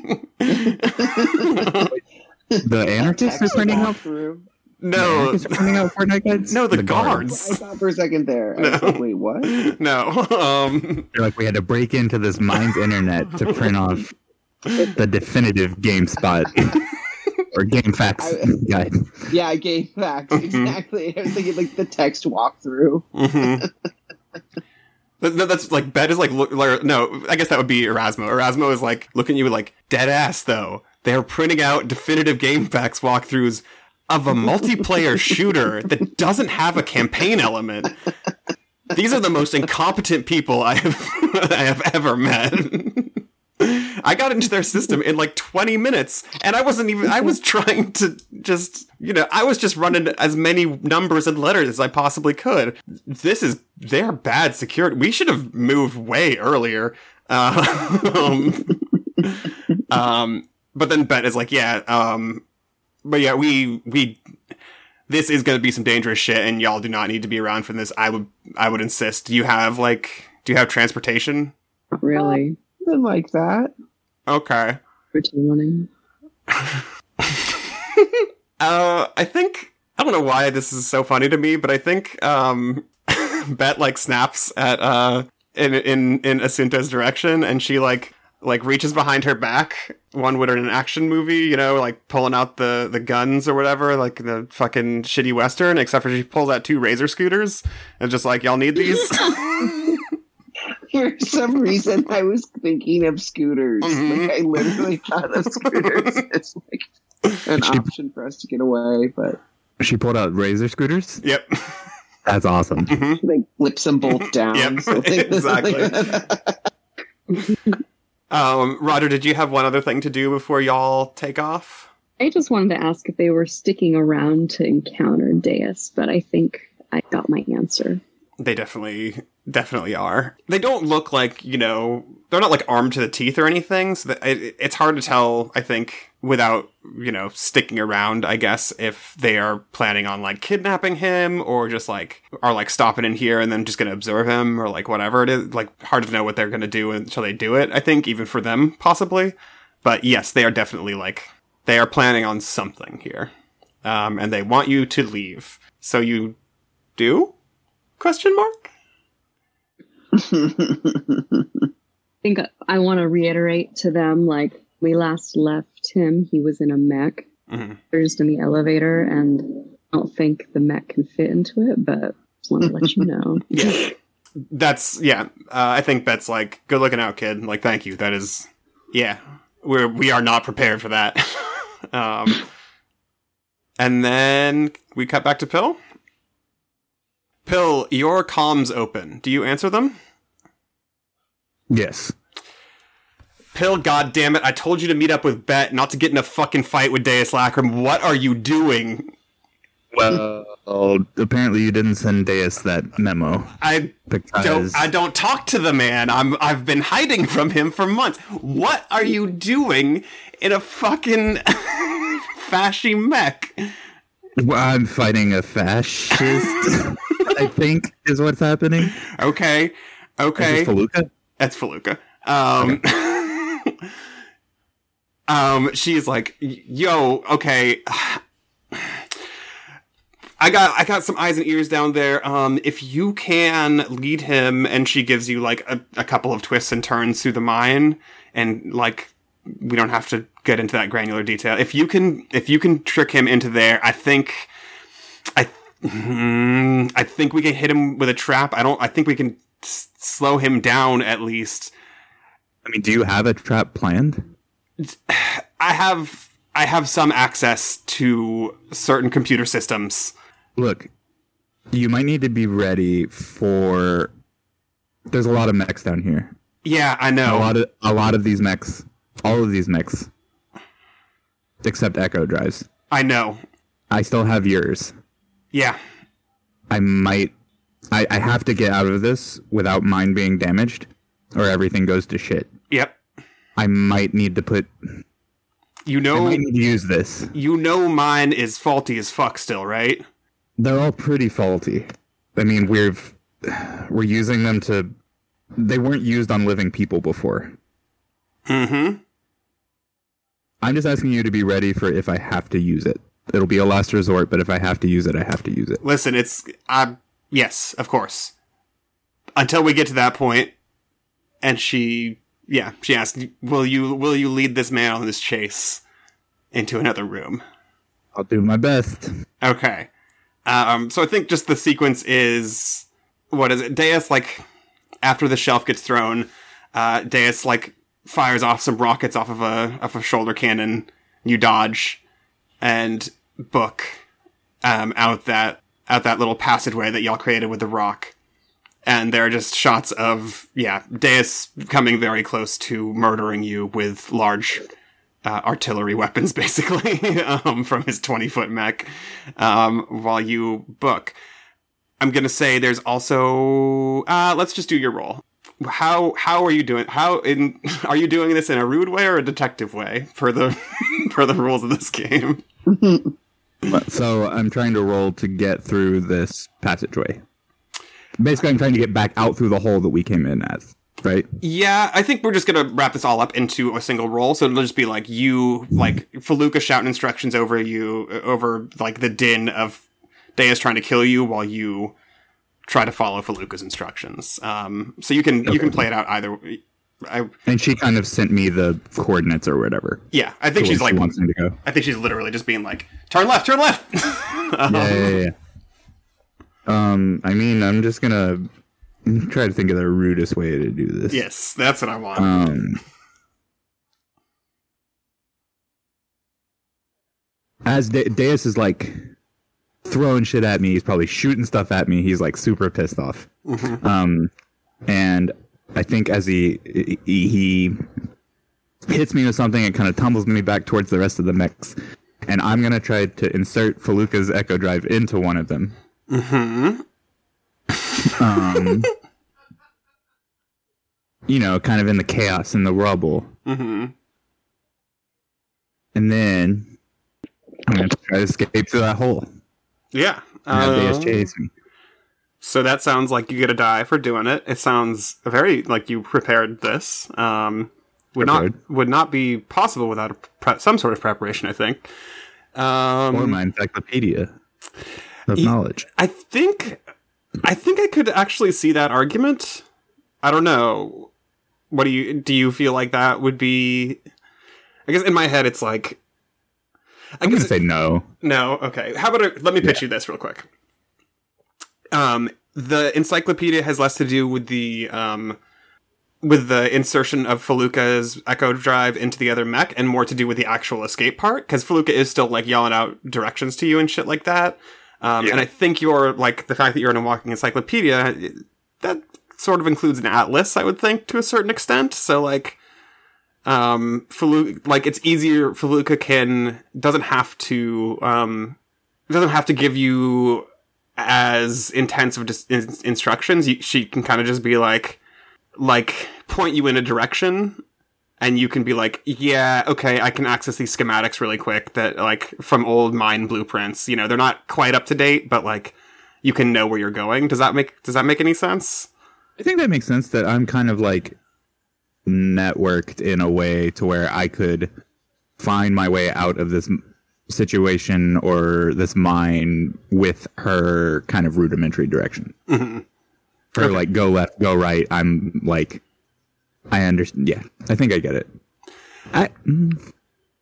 The anarchists are printing out through. No, the printing out Fortnite guides. No, the, the I guards. thought for a second there. I No. was like, wait, what? No, um, They're like, we had to break into this mine's internet to print off the definitive GameSpot or GameFAQs I- guide. Yeah, game facts. Exactly. I was thinking like the text walkthrough. mm-hmm. That- that- That's like, Bet is like, look, like, no, I guess that would be Erasmo. Erasmo is like, looking at you like, dead ass though. They're printing out definitive game facts walkthroughs of a multiplayer shooter that doesn't have a campaign element. These are the most incompetent people I have, I have ever met. I got into their system in like twenty minutes, and I wasn't even, I was trying to just, you know, I was just running as many numbers and letters as I possibly could. This is, they're bad security. We should have moved way earlier. Uh, um, um, but then Bet is like, yeah, um, but yeah, we, we, this is going to be some dangerous shit, and y'all do not need to be around for this. I would, I would insist. Do you have like, do you have transportation? Not really. Something like that. Okay. For two running. uh, I think, I don't know why this is so funny to me, but I think, um, Bet like snaps at, uh, in, in, in Asunta's direction, and she like, like reaches behind her back, one would in an action movie, you know, like pulling out the, the guns or whatever, like the fucking shitty Western, except for she pulls out two Razor scooters, and just like, y'all need these? For some reason, I was thinking of scooters. Mhm. Like, I literally thought of scooters as like an She- option for us to get away, but She pulled out Razor scooters. Yep. That's awesome. Mhm. like flips them both down. Yep, something like exactly. that. Um, Roger, did you have one other thing to do before y'all take off? I just wanted to ask if they were sticking around to encounter Deus, but I think I got my answer. They definitely, definitely are. They don't look like, you know, they're not like armed to the teeth or anything, so that it, it's hard to tell, I think, without, you know, sticking around, I guess, if they are planning on like kidnapping him or just like, are like stopping in here and then just gonna observe him or like whatever it is. Like, hard to know what they're gonna do until they do it, I think, even for them, possibly. But yes, they are definitely like, they are planning on something here. Um, and they want you to leave. So you do? Question mark? I think I want to reiterate to them, like, we last left him, he was in a mech. Mm-hmm. They're just in the elevator, and I don't think the mech can fit into it, but just want to let you know. Yeah. That's, yeah, uh, I think that's like, good looking out, kid. Like, thank you. That is, yeah, we're, we are not prepared for that. um, and then we cut back to Pill. Pill, your comms open. Do you answer them? Yes. Pill, goddammit, I told you to meet up with Bet, not to get in a fucking fight with Deus Lacrim. What are you doing? Well, apparently you didn't send Deus that memo. I because... don't I don't talk to the man. I'm I've been hiding from him for months. What are you doing in a fucking fashy mech? Well, I'm fighting a fascist, I think, is what's happening. Okay. Okay. Is this Feluca? That's Feluca. Um okay. um she's like, yo, okay. I got I got some eyes and ears down there. Um, if you can lead him, and she gives you like a, a couple of twists and turns through the mine, and like we don't have to get into that granular detail. If you can, if you can trick him into there, I think, I, mm, I think we can hit him with a trap. I don't. I think we can s- slow him down at least. I mean, do you have a trap planned? I have. I have some access to certain computer systems. Look, you might need to be ready for... There's a lot of mechs down here. Yeah, I know. A lot of a lot of these mechs, all of these mechs, except Echo drives. I know. I still have yours. Yeah. I might... I, I have to get out of this without mine being damaged, or everything goes to shit. Yep. I might need to put... You know... I might need to use this. You know mine is faulty as fuck still, right? They're all pretty faulty. I mean, we've... We're using them to... They weren't used on living people before. Mm-hmm. I'm just asking you to be ready for if I have to use it. It'll be a last resort, but if I have to use it, I have to use it. Listen, it's... Uh, yes, of course. Until we get to that point, and she... Yeah, she asked, will you will you lead this man on this chase into another room? I'll do my best. Okay. Um, so I think just the sequence is... What is it? Deus, like... After the shelf gets thrown, uh, Deus, like, fires off some rockets off of a, off a shoulder cannon. You dodge. And book um, out that out that little passageway that y'all created with the rock. And there are just shots of, yeah, Deus coming very close to murdering you with large uh, artillery weapons, basically, um, from his twenty-foot mech, um, while you book. I'm gonna say there's also... Uh, let's just do your roll. How how are you doing? How in are you doing this in a rude way or a detective way for the for the rules of this game? So I'm trying to roll to get through this passageway. Basically, I'm trying to get back out through the hole that we came in as, right? Yeah, I think we're just gonna wrap this all up into a single roll. So it'll just be like you, like Feluca shouting instructions over you, over like the din of Deus trying to kill you while you try to follow Feluca's instructions. Um, so you can okay. you can play it out either. I, and she kind of sent me the coordinates or whatever. Yeah, I think she's she like wants me to go. I think she's literally just being like, turn left, turn left. um, yeah, yeah, yeah. Um, I mean, I'm just gonna try to think of the rudest way to do this. Yes, that's what I want. Um, as De- Deus is like throwing shit at me, he's probably shooting stuff at me. He's like super pissed off. Mm-hmm. Um, and I think as he he, he hits me with something, it kind of tumbles me back towards the rest of the mechs, and I'm gonna try to insert Feluca's Echo Drive into one of them. Mm-hmm. Um, you know, kind of in the chaos and the rubble. Mm-hmm. And then I'm going to try to escape through that hole. Yeah. And have Deus Uh, chase me. So that sounds like you get a die for doing it. It sounds very like you prepared this. Um, would Prepared. not would not be possible without a pre- some sort of preparation, I think. Um, Or my encyclopedia of y- knowledge. I think I think I could actually see that argument. I don't know. What do you do? You feel like that would be? I guess in my head, it's like I I'm guess gonna say no. no. Okay. How about a, let me pitch Yeah. you this real quick. Um, the encyclopedia has less to do with the um, with the insertion of Feluca's echo drive into the other mech, and more to do with the actual escape part, because Feluca is still like yelling out directions to you and shit like that. Um, Yeah. and I think you're like the fact that you're in a walking encyclopedia, that sort of includes an atlas, I would think, to a certain extent. So like, um, Feluca, like it's easier. Feluca can doesn't have to um, doesn't have to give you as intensive dis- in- instructions. You, she can kind of just be like, like point you in a direction, and you can be like, yeah, okay, I can access these schematics really quick that like from old mine blueprints. You know, they're not quite up to date, but like you can know where you're going. Does that make Does that make any sense? I think that makes sense that I'm kind of like networked in a way to where I could find my way out of this m- situation or this mine with her kind of rudimentary direction. Mm-hmm. Her Okay. like go left, go right. I'm like, I understand. Yeah, I think I get it. I, mm,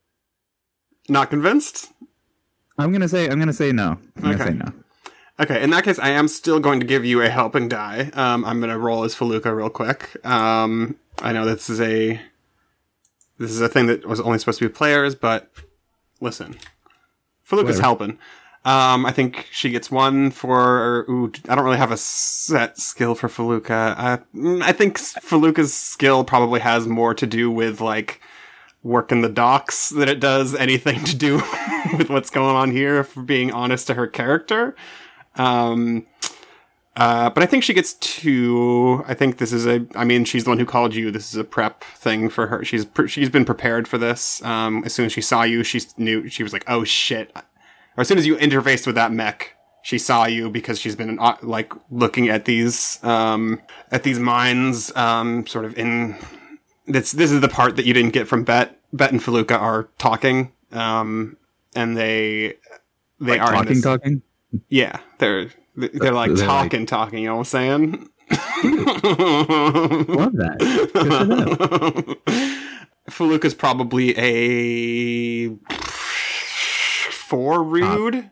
Not convinced? I'm gonna say I'm gonna say no. I'm gonna Okay. say no. Okay, in that case, I am still going to give you a helping die. Um, I'm going to roll as Feluca real quick. Um, I know this is a this is a thing that was only supposed to be players, but listen, Feluca's Whatever. helping. Um, I think she gets one for. Ooh, I don't really have a set skill for Feluca. I, mm, I think Feluca's skill probably has more to do with like working the docks than it does anything to do with what's going on here. For being honest to her character. Um, uh, but I think she gets two. I think this is a, I mean, she's the one who called you. This is a prep thing for her. She's, pre- she's been prepared for this. Um, as soon as she saw you, she knew, she was like, oh shit. Or as soon as you interfaced with that mech, she saw you because she's been, uh, like, looking at these, um, at these mines, um, sort of in, this, this is the part that you didn't get from Bet. Bet and Feluca are talking, um, and they, they Like are in talking, this- talking. yeah, they're they're like They're talking, talking. You know what I'm saying? Love that. Good for them. Feluca's probably a four rude. um,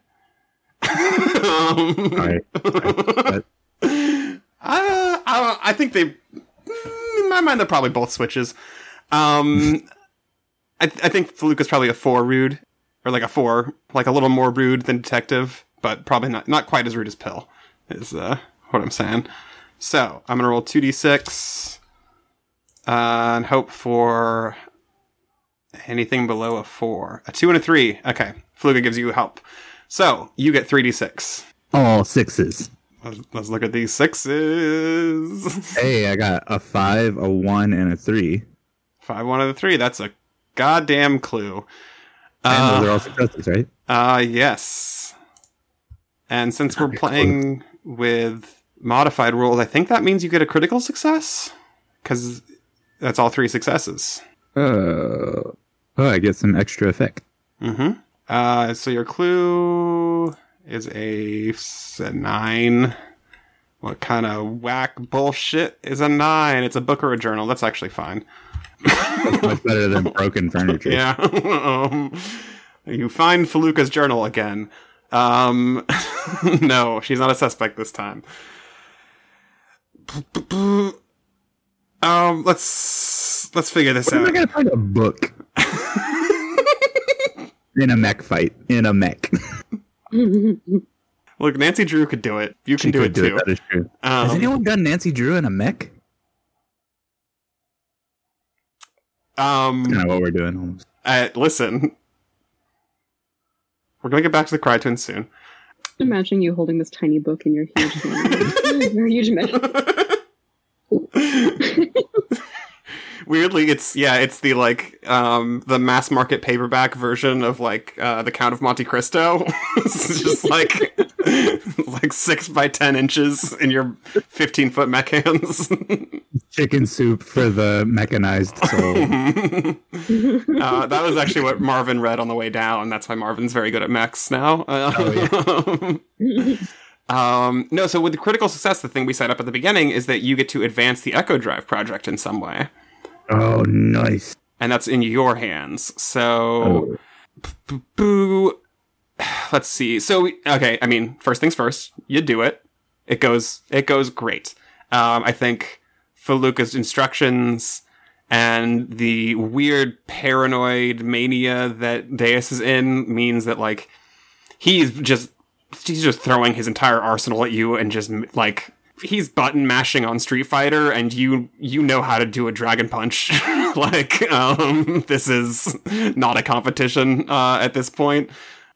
All right. All right. That- I, I I think they, in my mind, they're probably both switches. Um, I I think Feluca's probably a four rude, or like a four, like a little more rude than detective. But probably not not quite as rude as Pill, is uh, what I'm saying. So, I'm going to roll two d six uh, and hope for anything below a four. A two and a three. Okay, Feluca gives you help. So, you get three d six. All sixes. Let's, let's look at these sixes. Hey, I got a five, a one, and a three. Five, one, and a three. That's a goddamn clue. And Uh, those are all successes, right? Uh, yes. And since we're playing with modified rules, I think that means you get a critical success? Because that's all three successes. Uh, oh, I get some extra effect. Mm-hmm. Uh, so your clue is a, s- a nine. What kind of whack bullshit is a nine? It's a book or a journal. That's actually fine. That's much better than broken furniture. Yeah. um, you find Feluca's journal again. Um, no, she's not a suspect this time. Um, let's let's figure this Where am I out. gonna find a book? In a mech fight. In a mech. Look, Nancy Drew could do it. You can She do could it too. That is true. Has Um, anyone done Nancy Drew in a mech? um, Kind of what we're doing almost. uh, listen, we're gonna get back to the Cry Twins soon. Imagine you holding this tiny book in your huge hand. your huge mech. Weirdly, it's yeah, it's the like um the mass market paperback version of like uh the Count of Monte Cristo. It's just like like six by ten inches in your fifteen foot mech hands. Chicken soup for the mechanized soul. uh, that was actually what Marvin read on the way down. That's why Marvin's very good at mechs now. Uh, Oh, um, no, so with the critical success, the thing we set up at the beginning is that you get to advance the Echo Drive project in some way. Oh, nice. And that's in your hands. So Oh. Boo. Let's see. So, okay, I mean, first things first, you do it. It goes, it goes great. Um, I think Feluca's instructions and the weird paranoid mania that Deus is in means that, like, he's just, he's just throwing his entire arsenal at you and just, like, he's button mashing on Street Fighter, and you you know how to do a Dragon Punch. Like, um, this is not a competition uh, at this point.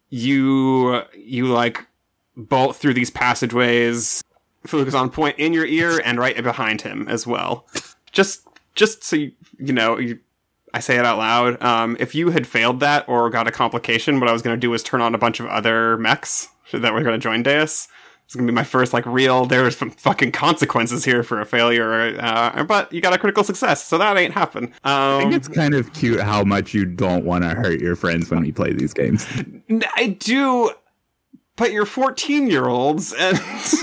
You you like bolt through these passageways. Feluca's on point in your ear and right behind him as well. Just just so you, you know, you, I say it out loud. Um, if you had failed that or got a complication, what I was going to do was turn on a bunch of other mechs that were going to join Deus. It's going to be my first, like, real, there's some fucking consequences here for a failure, uh, but you got a critical success, so that ain't happen. Um, I think it's kind of cute how much you don't want to hurt your friends when we play these games. I do, but you're fourteen-year-olds, and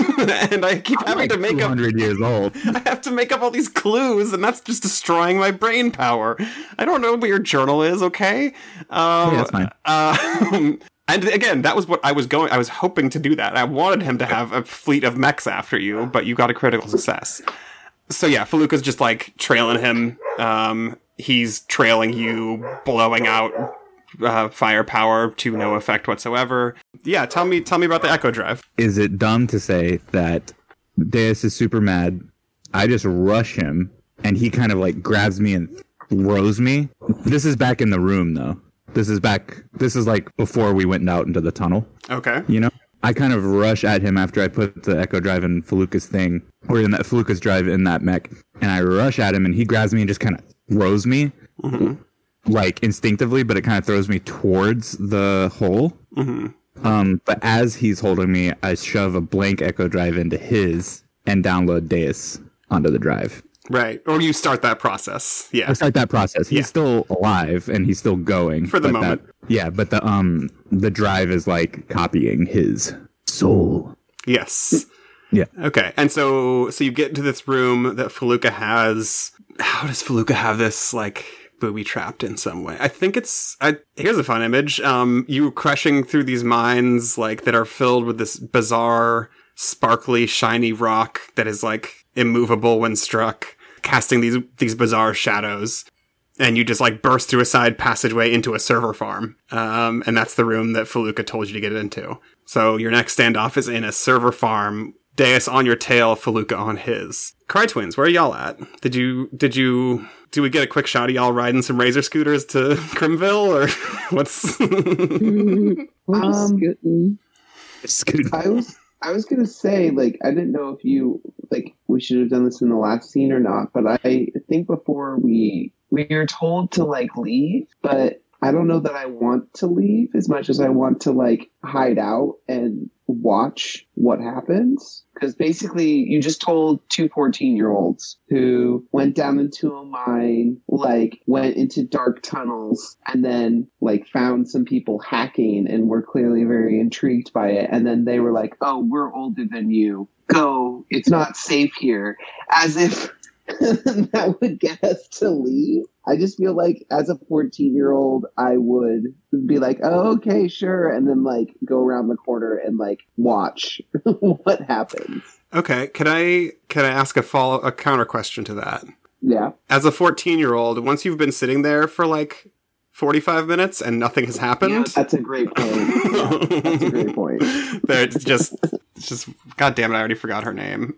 and I keep I'm having like to make two hundred up... years old. I have to make up all these clues, and that's just destroying my brain power. I don't know what your journal is, okay? Um, Yeah, that's fine. Uh, And again, that was what I was going, I was hoping to do that. I wanted him to have a fleet of mechs after you, but you got a critical success. So yeah, Feluca's just like trailing him. Um, he's trailing you, blowing out uh, firepower to no effect whatsoever. Yeah, tell me, tell me about the Echo Drive. Is it dumb to say that Deus is super mad? I just rush him, and he kind of like grabs me and throws me. This is back in the room, though. This is back, this is like before we went out into the tunnel. Okay. You know? I kind of rush at him after I put the Echo Drive in Feluca's thing, or in that Feluca's drive in that mech, and I rush at him, and he grabs me and just kind of throws me, mm-hmm. like instinctively, but it kind of throws me towards the hole. Mm-hmm. Um, but as he's holding me, I shove a blank Echo Drive into his and download Deus onto the drive. Right. Or you start that process. Yeah. I start that process. He's Yeah. still alive and he's still going. For the but moment. That, yeah, but the um the drive is like copying his soul. Yes. Yeah. Okay. And so so you get into this room that Feluca has. How does Feluca have this, like, booby trapped in some way? I think it's I here's a fun image. Um you crushing through these mines, like, that are filled with this bizarre, sparkly, shiny rock that is, like, immovable when struck, casting these these bizarre shadows, and you just like burst through a side passageway into a server farm, um, and that's the room that Feluca told you to get into. So your next standoff is in a server farm, Deus on your tail, Feluca on his. Cry Twins, where are y'all at? Did you did you do we get a quick shot of y'all riding some razor scooters to Crimville, or what's? We're just Um, scooting. Scoot. I was I was gonna say, like, I didn't know if you like we should have done this in the last scene or not, but I think before we we were told to like leave, but I don't know that I want to leave as much as I want to like hide out and watch what happens. Because basically you just told two fourteen year olds who went down into a mine, like went into dark tunnels, and then like found some people hacking and were clearly very intrigued by it. And then they were like, oh, we're older than you. Go. It's not safe here. As if that would get us to leave. I just feel like as a fourteen year old, I would be like, oh, okay, sure. And then like go around the corner and like watch what happens. Okay, can I can I ask a follow a counter question to that? Yeah. As a fourteen year old, once you've been sitting there for like forty-five minutes and nothing has happened, That's a great point. Yeah, that's a great point. there's just it's just god damn it, I already forgot her name.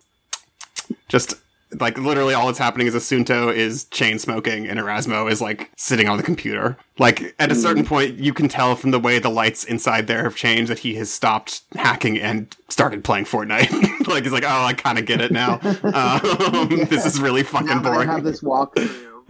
Just like literally all that's happening is Asunto is chain smoking and Erasmo is like sitting on the computer. Like at a certain point you can tell from the way the lights inside there have changed that he has stopped hacking and started playing Fortnite. Like he's like, oh, I kind of get it now. Um, Yeah. This is really fucking Now that I boring. have this walkthrough.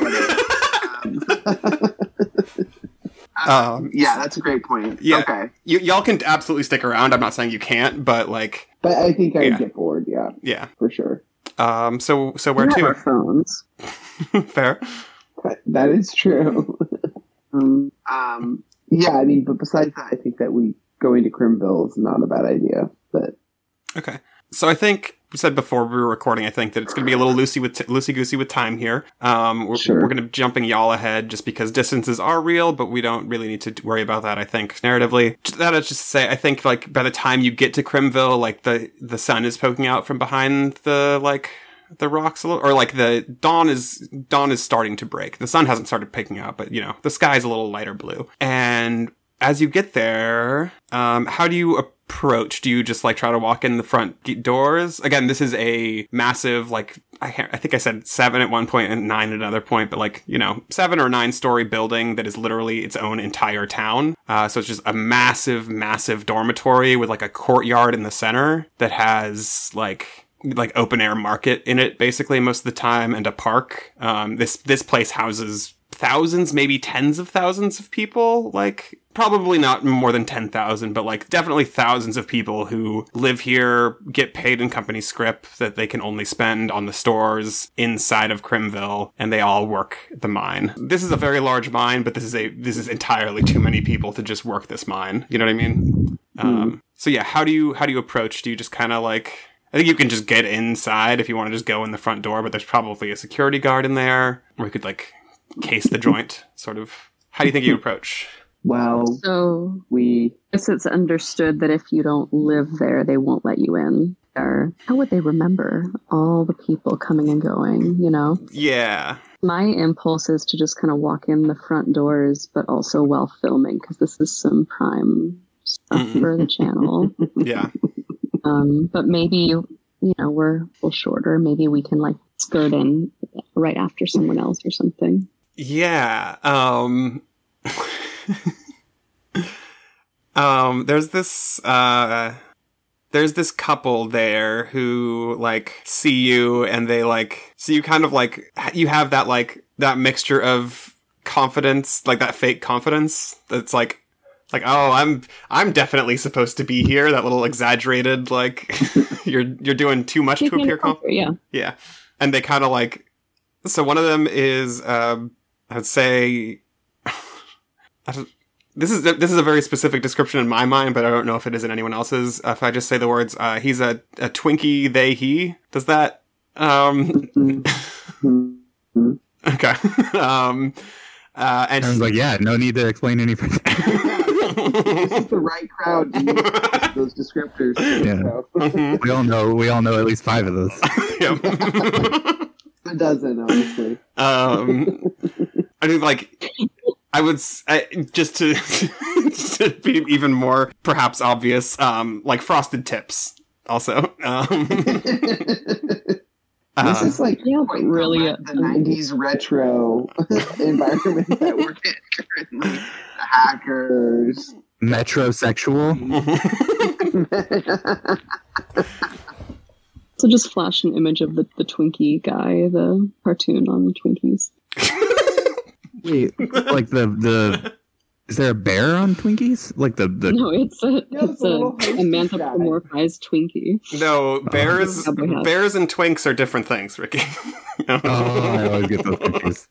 I get it. Um, Um, yeah, that's a great point. Yeah. Okay. y- y'all can absolutely stick around. I'm not saying you can't, but like, But I think I'd Yeah. get bored, yeah, yeah. for sure. Um, so so where We have our to? phones. Fair. That, that is true. um, um, yeah, I mean, but besides that, I think that we going to Crimville is not a bad idea. But Okay. So I think said before we were recording, I think, that it's going to be a little loosey with t- loosey-goosey with time here. Um, we're, Sure. we're going to be jumping y'all ahead just because distances are real, but we don't really need to worry about that, I think, narratively. That is just to say, I think, like, by the time you get to Crimville, like, the, the sun is poking out from behind the, like... the rocks a little, or like the dawn is dawn is starting to break. The sun hasn't started picking up, but you know the sky's a little lighter blue. And as you get there, um, how do you approach? Do you just like try to walk in the front g- doors? Again, this is a massive, like I, ha- I think I said seven at one point and nine at another point, but like you know seven or nine story building that is literally its own entire town. Uh, so it's just a massive, massive dormitory with like a courtyard in the center that has like. like open air market in it basically most of the time and a park. Um, this, this place houses thousands, maybe tens of thousands of people, like probably not more than ten thousand, but like definitely thousands of people who live here, get paid in company scrip that they can only spend on the stores inside of Crimville, and they all work the mine. This is a very large mine, but this is a, this is entirely too many people to just work this mine. You know what I mean? Mm. Um, so yeah, how do you, how do you approach? Do you just kind of like, I think you can just get inside if you want to just go in the front door, but there's probably a security guard in there, or you could like case the joint, sort of. How do you think you approach? Well, So we I guess it's understood that if you don't live there, they won't let you in. Or how would they remember all the people coming and going, you know? Yeah. My impulse is to just kind of walk in the front doors, but also while filming, because this is some prime stuff Mhm. for the channel. Yeah. Um, but maybe, you know, we're a little shorter. Maybe we can like skirt in right after someone else or something. Yeah. Um, um, there's this, uh, there's this couple there who like see you and they like, so you kind of like, you have that like, that mixture of confidence, like that fake confidence that's like, like, oh, I'm, I'm definitely supposed to be here. That little exaggerated, like, you're, you're doing too much to appear confident. Yeah. Yeah. And they kind of like, so one of them is, um, I'd say, I don't, this is, this is a very specific description in my mind, but I don't know if it is in anyone else's. Uh, if I just say the words, uh, he's a, a Twinkie, they, he, does that, um, okay. um, uh, and I was like, yeah, no need to explain any further. this is the right crowd to use those descriptors. Yeah. So. Mhm. we all know, we all know at least five of those. Yep. A dozen, honestly. um, I mean, like, I would, s- I, just to, to be even more perhaps obvious, um, like Frosted Tips also. Um, This uh, is like Yeah, quite but really, the, uh, the nineties retro environment that we're in currently. The hackers. Metrosexual. So just flash an image of the, the Twinkie guy, the cartoon on Twinkies. Wait, like the the is there a bear on Twinkies? Like the the No, it's a Yeah, it's it's a a little hostess anthropomorphized Twinkie. no, bears, Cowboy hat. bears and twinks are different things, Ricky. oh, I always get those confused.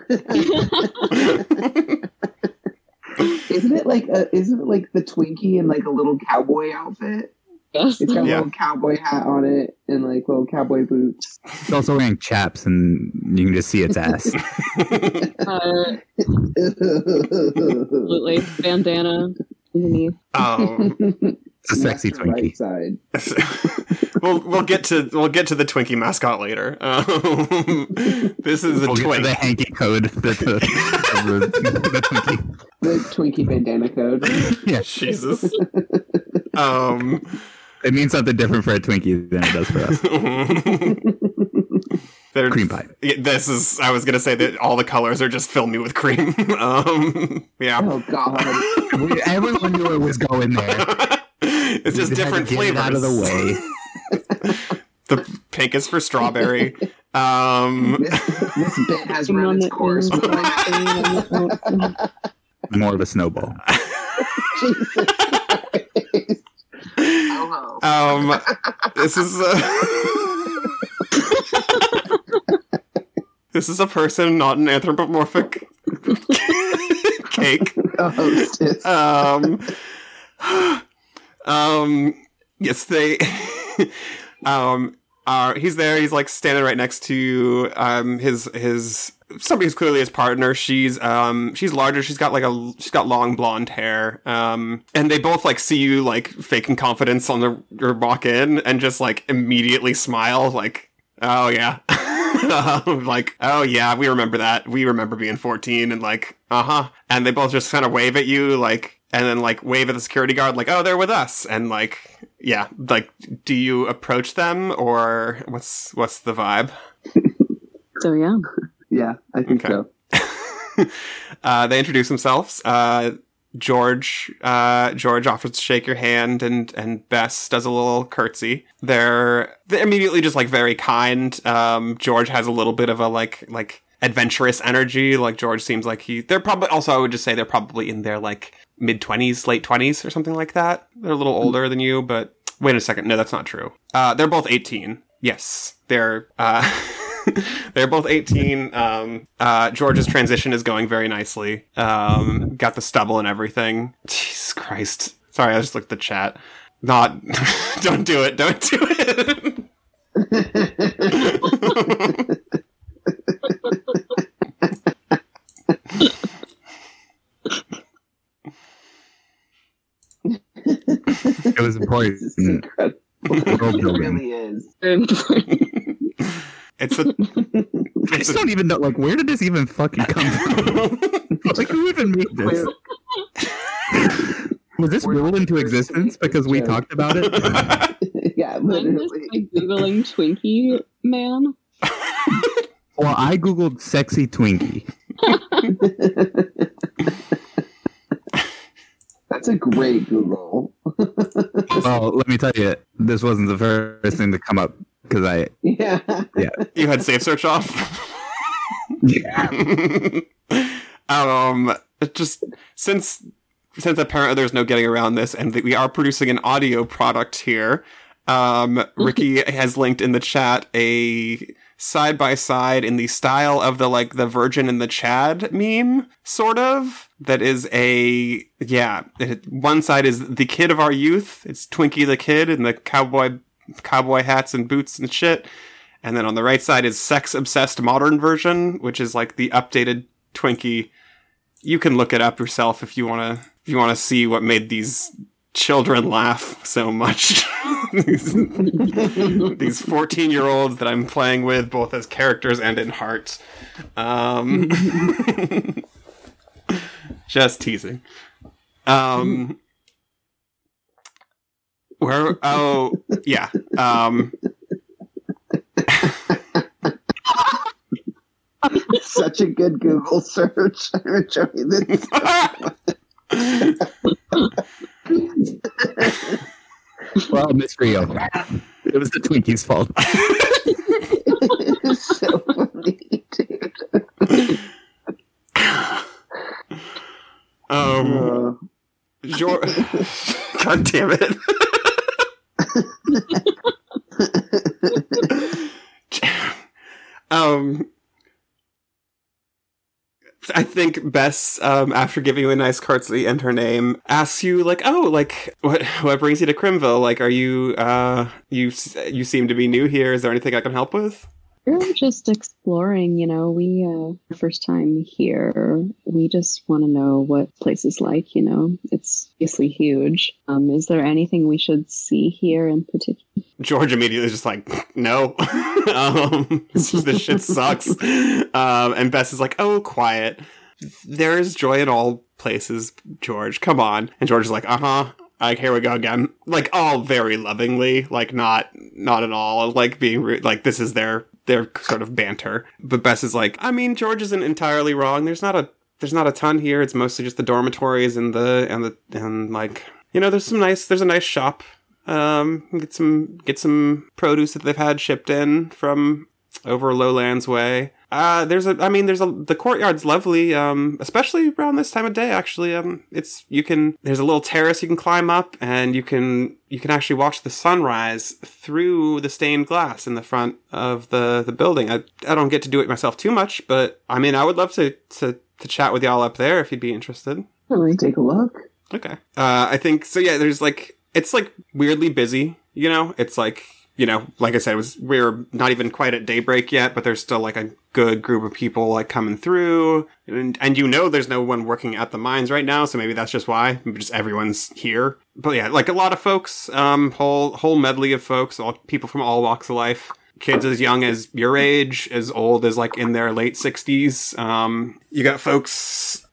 Isn't it like a, isn't it like the Twinkie in like a little cowboy outfit? Yes. It's got a Yeah. little cowboy hat on it and like little cowboy boots. It's also wearing chaps, and you can just see its ass. Uh, absolutely. Bandana underneath. um, It's a sexy That's the right Twinkie. side. we'll we'll get to we'll get to the Twinkie mascot later. Um, this is a We'll get to twink. the hanky code. The, the, the, the Twinkie. The Twinkie bandana code. Yeah, Jesus. Um, it means something different for a Twinkie than it does for us. They're- Cream pie. Yeah, this is. I was gonna say that all the colors are just fill me with cream. um, yeah, Oh god. We- Everyone knew it was going there. it's just We had to different get flavors. it out of the way. The pink is for strawberry. Um, This, this bit has Hang run on its the- course. hang on the- hang on the- More of a snowball. Jesus Christ. Oh, um, this is. Uh, this is a person, not an anthropomorphic cake. oh, hostess. um, um, yes, they, um, Uh, he's there. He's like standing right next to um his his somebody who's clearly his partner. She's um she's larger. She's got like a she's got long blonde hair. Um, and they both like see you like faking confidence on the your walk in and just like immediately smile like, oh yeah. Like, oh yeah, we remember that. We remember being fourteen and like, uh-huh. And they both just kind of wave at you, like, and then like wave at the security guard, like, oh, they're with us. And like, yeah, like, do you approach them or what's what's the vibe? So yeah. Yeah, I think Okay. so. uh, they introduce themselves. Uh, George, uh, George offers to shake your hand, and, and Bess does a little curtsy. They're, they're immediately just, like, very kind. Um, George has a little bit of a, like, like, adventurous energy. Like, George seems like he, they're probably, also, I would just say they're probably in their, like, mid-twenties, late twenties, or something like that. They're a little older than you, but, wait a second, no, that's not true. Uh, they're both eighteen. Yes, they're, uh... They're both eighteen. Um, uh, George's transition is going very nicely. Um, got the stubble and everything. Jesus Christ. Sorry, I just looked at the chat. Not, don't do it. Don't do it. It was important. This is incredible. World It building. really is. It's a. I just don't even know, like, where did this even fucking come from? Like, who even made this? Was this willed into existence because we talked about it? Yeah, I'm just literally. like googling Twinkie man. Well, I googled sexy Twinkie. That's a great Google. Well, let me tell you, this wasn't the first thing to come up because I, Yeah. yeah, You had safe search off. yeah. um, just since since apparently there's no getting around this, and that we are producing an audio product here. Um, Ricky has linked in the chat a side by side in the style of the like the Virgin and the Chad meme, sort of. That is a yeah. It, one side is the kid of our youth. It's Twinkie the kid in the cowboy cowboy hats and boots and shit. And then on the right side is sex obsessed modern version, which is like the updated Twinkie. You can look it up yourself if you want to. If you want to see what made these children laugh so much. these, these fourteen-year-olds that I'm playing with, both as characters and in heart. Um, just teasing. Um, where? Oh, yeah. Um, Such a good Google search. I'm enjoying this. Well, mystery of that. It was the Twinkie's fault. It's so funny, dude. um, Uh, George. God damn it. um, I think Bess, um, after giving you a nice curtsy and her name, asks you, like, oh, like, what what brings you to Crimville? Like, are you, uh, you, you seem to be new here. Is there anything I can help with? We're just exploring, you know, we, uh, first time here, we just want to know what place is like, you know, it's obviously huge. Um, is there anything we should see here in particular? George immediately is just like, no, um, this, this shit sucks. Um, and Bess is like, oh, quiet. There is joy in all places, George, come on. And George is like, uh-huh. Like, here we go again. Like, all very lovingly, like, not, not at all, like, being rude. Like, this is their, their sort of banter. But Bess is like, I mean, George isn't entirely wrong. There's not a, there's not a ton here. It's mostly just the dormitories and the, and the, and, like, you know, there's some nice, there's a nice shop. Um, get some, get some produce that they've had shipped in from over Lowlands way. Uh, there's a, I mean, there's a, the courtyard's lovely, um, especially around this time of day, actually. Um, it's, you can, there's a little terrace you can climb up, and you can, you can actually watch the sunrise through the stained glass in the front of the, the building. I, I don't get to do it myself too much, but I mean, I would love to, to, to chat with y'all up there if you'd be interested. Really take a look. Okay. Uh, I think, so yeah, there's like, it's like weirdly busy, you know? It's like, you know, like I said, it was we're not even quite at daybreak yet, but there's still like a good group of people like coming through, and and you know there's no one working at the mines right now, so maybe that's just why, maybe just everyone's here. But yeah, like a lot of folks, um, whole whole medley of folks, all people from all walks of life. Kids as young as your age, as old as like in their late sixties. Um, you got folks,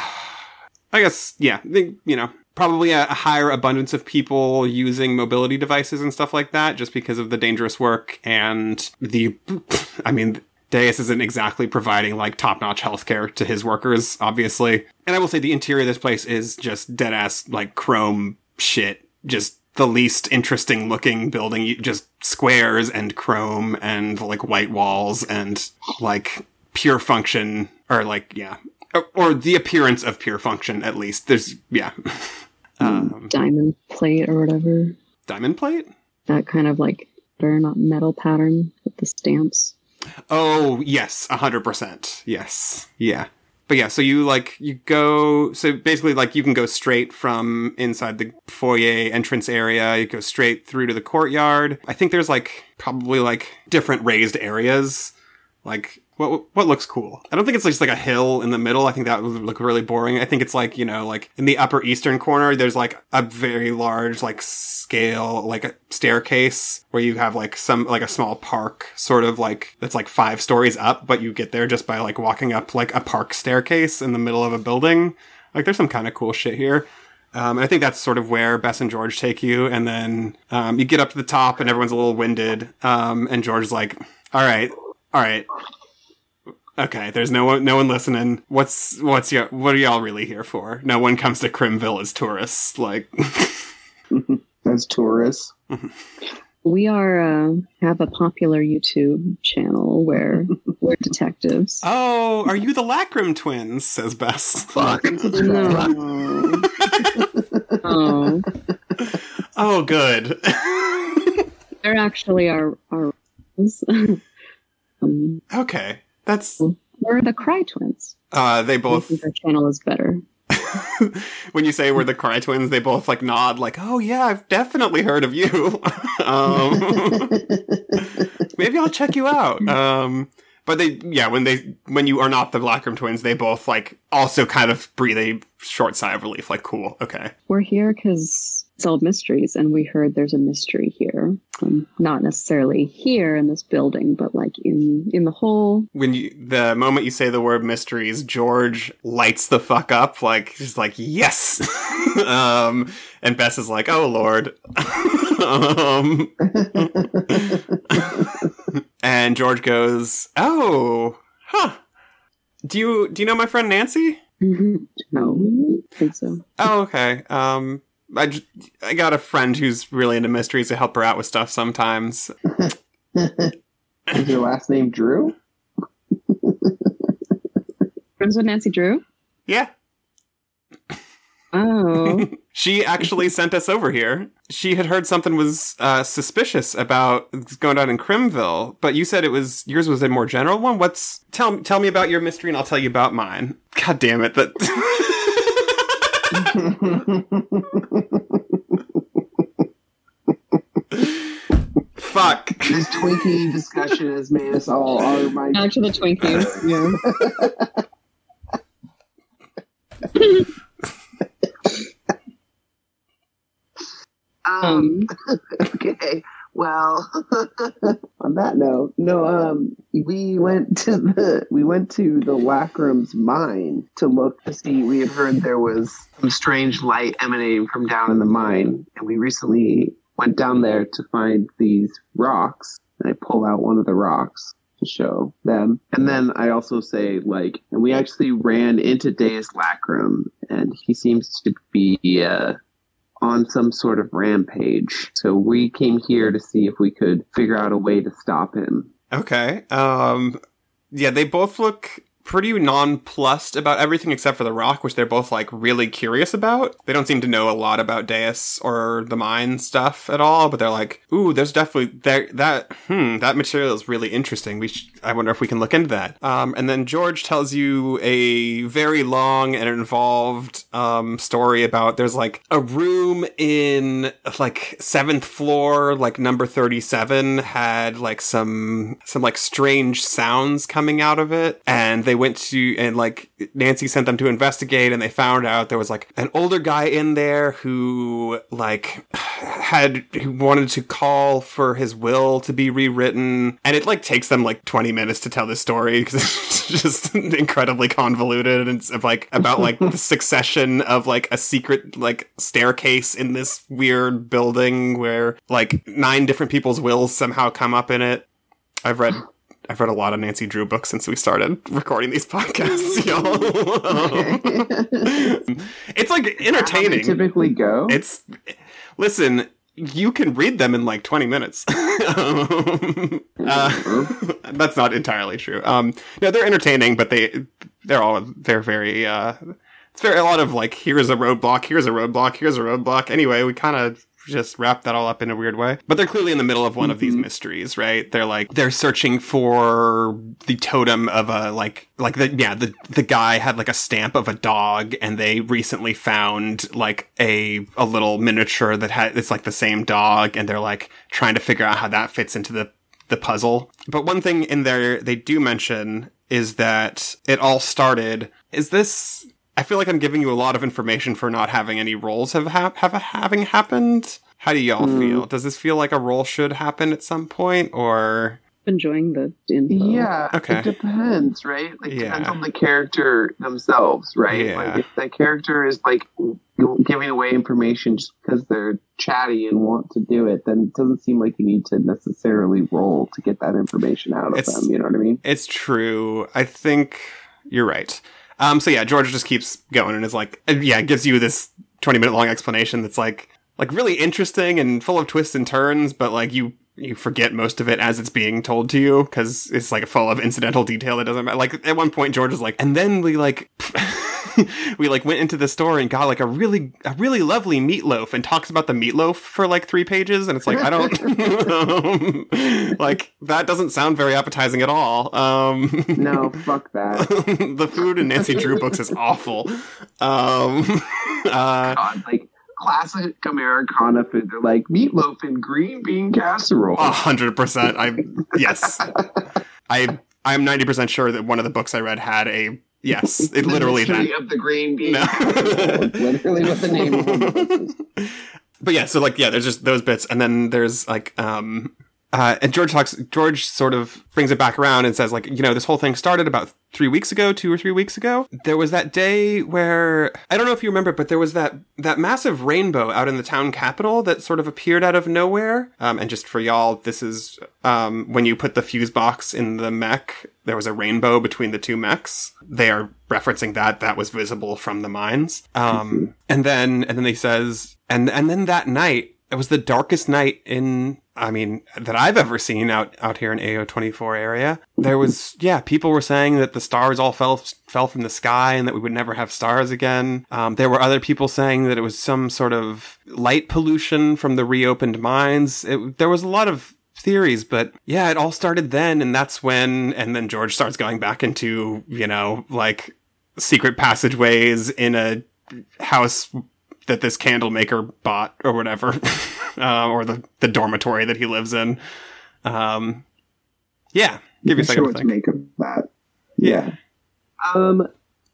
I guess, yeah, they, you know, probably a, a higher abundance of people using mobility devices and stuff like that, just because of the dangerous work and the, I mean, Deus isn't exactly providing like top-notch healthcare to his workers, obviously. And I will say the interior of this place is just dead-ass like chrome shit, just the least interesting looking building, just squares and chrome and like white walls and like pure function, or like, yeah, or, or the appearance of pure function, at least. There's, yeah. um, Diamond plate or whatever. Diamond plate? That kind of like, very not metal pattern with the stamps. Oh, yes, a hundred percent. Yes. Yeah. But yeah, so you like, you go, so basically like you can go straight from inside the foyer entrance area, you go straight through to the courtyard. I think there's like, probably like different raised areas. Like, what what looks cool? I don't think it's just like a hill in the middle. I think that would look really boring. I think it's like, you know, like in the upper eastern corner, there's like a very large, like scale, like a staircase where you have like some, like a small park sort of like, that's like five stories up, but you get there just by like walking up like a park staircase in the middle of a building. Like there's some kind of cool shit here. Um, and I think that's sort of where Bess and George take you. And then, um, you get up to the top and everyone's a little winded. Um, and George's like, all right, all right. Okay, there's no one, no one listening. What's, what's your, what are y'all really here for? No one comes to Crimville as tourists, like. As tourists. We are, uh, have a popular YouTube channel where we're detectives. Oh, are you the Lacrim twins? Says Bess. Fuck. No. Oh. Oh, good. They're actually our, our, um, Okay. That's, we're the Cry Twins. uh, they I both, think our channel is better. when you say we're the Cry Twins, they both like nod like, oh yeah, I've definitely heard of you. um, maybe I'll check you out. Um, but they, yeah, when they, when you are not the Lacrim Twins, they both like also kind of breathe a short sigh of relief, like, cool, okay. We're here because solve mysteries, and we heard there's a mystery here. Um, not necessarily here in this building, but like in in the whole. When you, the moment you say the word mysteries, George lights the fuck up, like, just like, yes! um, and Bess is like, oh lord. um, and George goes, oh, huh. Do you, do you know my friend Nancy? No, I think so. Oh, okay. Um, I, j- I got a friend who's really into mysteries to help her out with stuff sometimes. Is your last name Drew? Friends with Nancy Drew? Yeah. Oh. She actually sent us over here. She had heard something was uh, suspicious about going on in Crimville, but you said it was, yours was a more general one. What's, tell, tell me about your mystery and I'll tell you about mine. God damn it. That... Fuck. This Twinkie discussion has made us all our minds. Back to the Twinkies. Yeah. um. Okay. Well, on that note, no. Um, we went to the we went to the Lacrim's mine to look to see. We had heard there was some strange light emanating from down in the mine, and we recently went down there to find these rocks. And I pull out one of the rocks to show them, and then I also say like, and we actually ran into Deus Lacrim, and he seems to be uh, on some sort of rampage. So we came here to see if we could figure out a way to stop him. Okay. Um, yeah, they both look pretty nonplussed about everything except for the rock, which they're both like really curious about. They don't seem to know a lot about Deus or the mine stuff at all, but they're like, ooh, there's definitely there that hmm that material is really interesting. We sh- I wonder if we can look into that. Um, and then George tells you a very long and involved um story about there's like a room in like seventh floor, like number thirty-seven, had like some some like strange sounds coming out of it, and they went to and like Nancy sent them to investigate, and they found out there was like an older guy in there who like had who wanted to call for his will to be rewritten, and it like takes them like twenty minutes to tell this story because it's just incredibly convoluted, and it's like about like the succession of like a secret like staircase in this weird building where like nine different people's wills somehow come up in it. I've read I've read a lot of Nancy Drew books since we started recording these podcasts, y'all. It's like entertaining. How they typically go. It's listen, you can read them in like twenty minutes. um, uh, that's not entirely true. Um, no, they're entertaining, but they they're all they're very. Uh, it's very a lot of like here's a roadblock, here's a roadblock, here's a roadblock. Anyway, we kind of just wrap that all up in a weird way. But they're clearly in the middle of one mm-hmm. of these mysteries, right? They're like, they're searching for the totem of a, like, like the, yeah, the, the guy had like a stamp of a dog, and they recently found like a, a little miniature that had, it's like the same dog, and they're like trying to figure out how that fits into the, the puzzle. But one thing in there they do mention is that it all started, is this, I feel like I'm giving you a lot of information for not having any roles have ha- have having happened. How do y'all mm. feel? Does this feel like a role should happen at some point, or enjoying the info? Yeah, okay. It depends, right? Like, it yeah. depends on the character themselves, right? Yeah. Like, if that character is like giving away information just because they're chatty and want to do it, then it doesn't seem like you need to necessarily roll to get that information out of it's, them. You know what I mean? It's true. I think you're right. Um, so yeah, George just keeps going and is like, yeah, gives you this twenty minute long explanation that's like, like really interesting and full of twists and turns, but like you, you forget most of it as it's being told to you, because it's like full of incidental detail that doesn't matter. Like at one point, George is like, and then we like, we like went into the store and got like a really, a really lovely meatloaf, and talks about the meatloaf for like three pages. And it's like, I don't, um, like that doesn't sound very appetizing at all. Um, no, fuck that. The food in Nancy Drew books is awful. Um, uh, God, like classic Americana food. They're like meatloaf and green bean casserole. A hundred percent. I, yes. I, I'm ninety percent sure that one of the books I read had a, yes, it literally that. that. Of the green bean. No. Literally what the name of the book is. But yeah, so like, yeah, there's just those bits. And then there's like, um, uh, and George talks, George sort of brings it back around and says like, you know, this whole thing started about three weeks ago, two or three weeks ago. There was that day where, I don't know if you remember, but there was that, that massive rainbow out in the town capitol that sort of appeared out of nowhere. Um, and just for y'all, this is, um, when you put the fuse box in the mech, there was a rainbow between the two mechs. They are referencing that. That was visible from the mines. Um, mm-hmm. and then, and then he says, and, and then that night, it was the darkest night in, I mean, that I've ever seen out, out here in A O twenty-four area. There was, yeah, people were saying that the stars all fell, fell from the sky and that we would never have stars again. Um, there were other people saying that it was some sort of light pollution from the reopened mines. It, there was a lot of theories, but yeah, it all started then. And that's when, and then George starts going back into, you know, like secret passageways in a house that this candle maker bought or whatever, uh, or the, the dormitory that he lives in. Um, yeah. Give you a second sure to think. Make of that. Yeah. Um,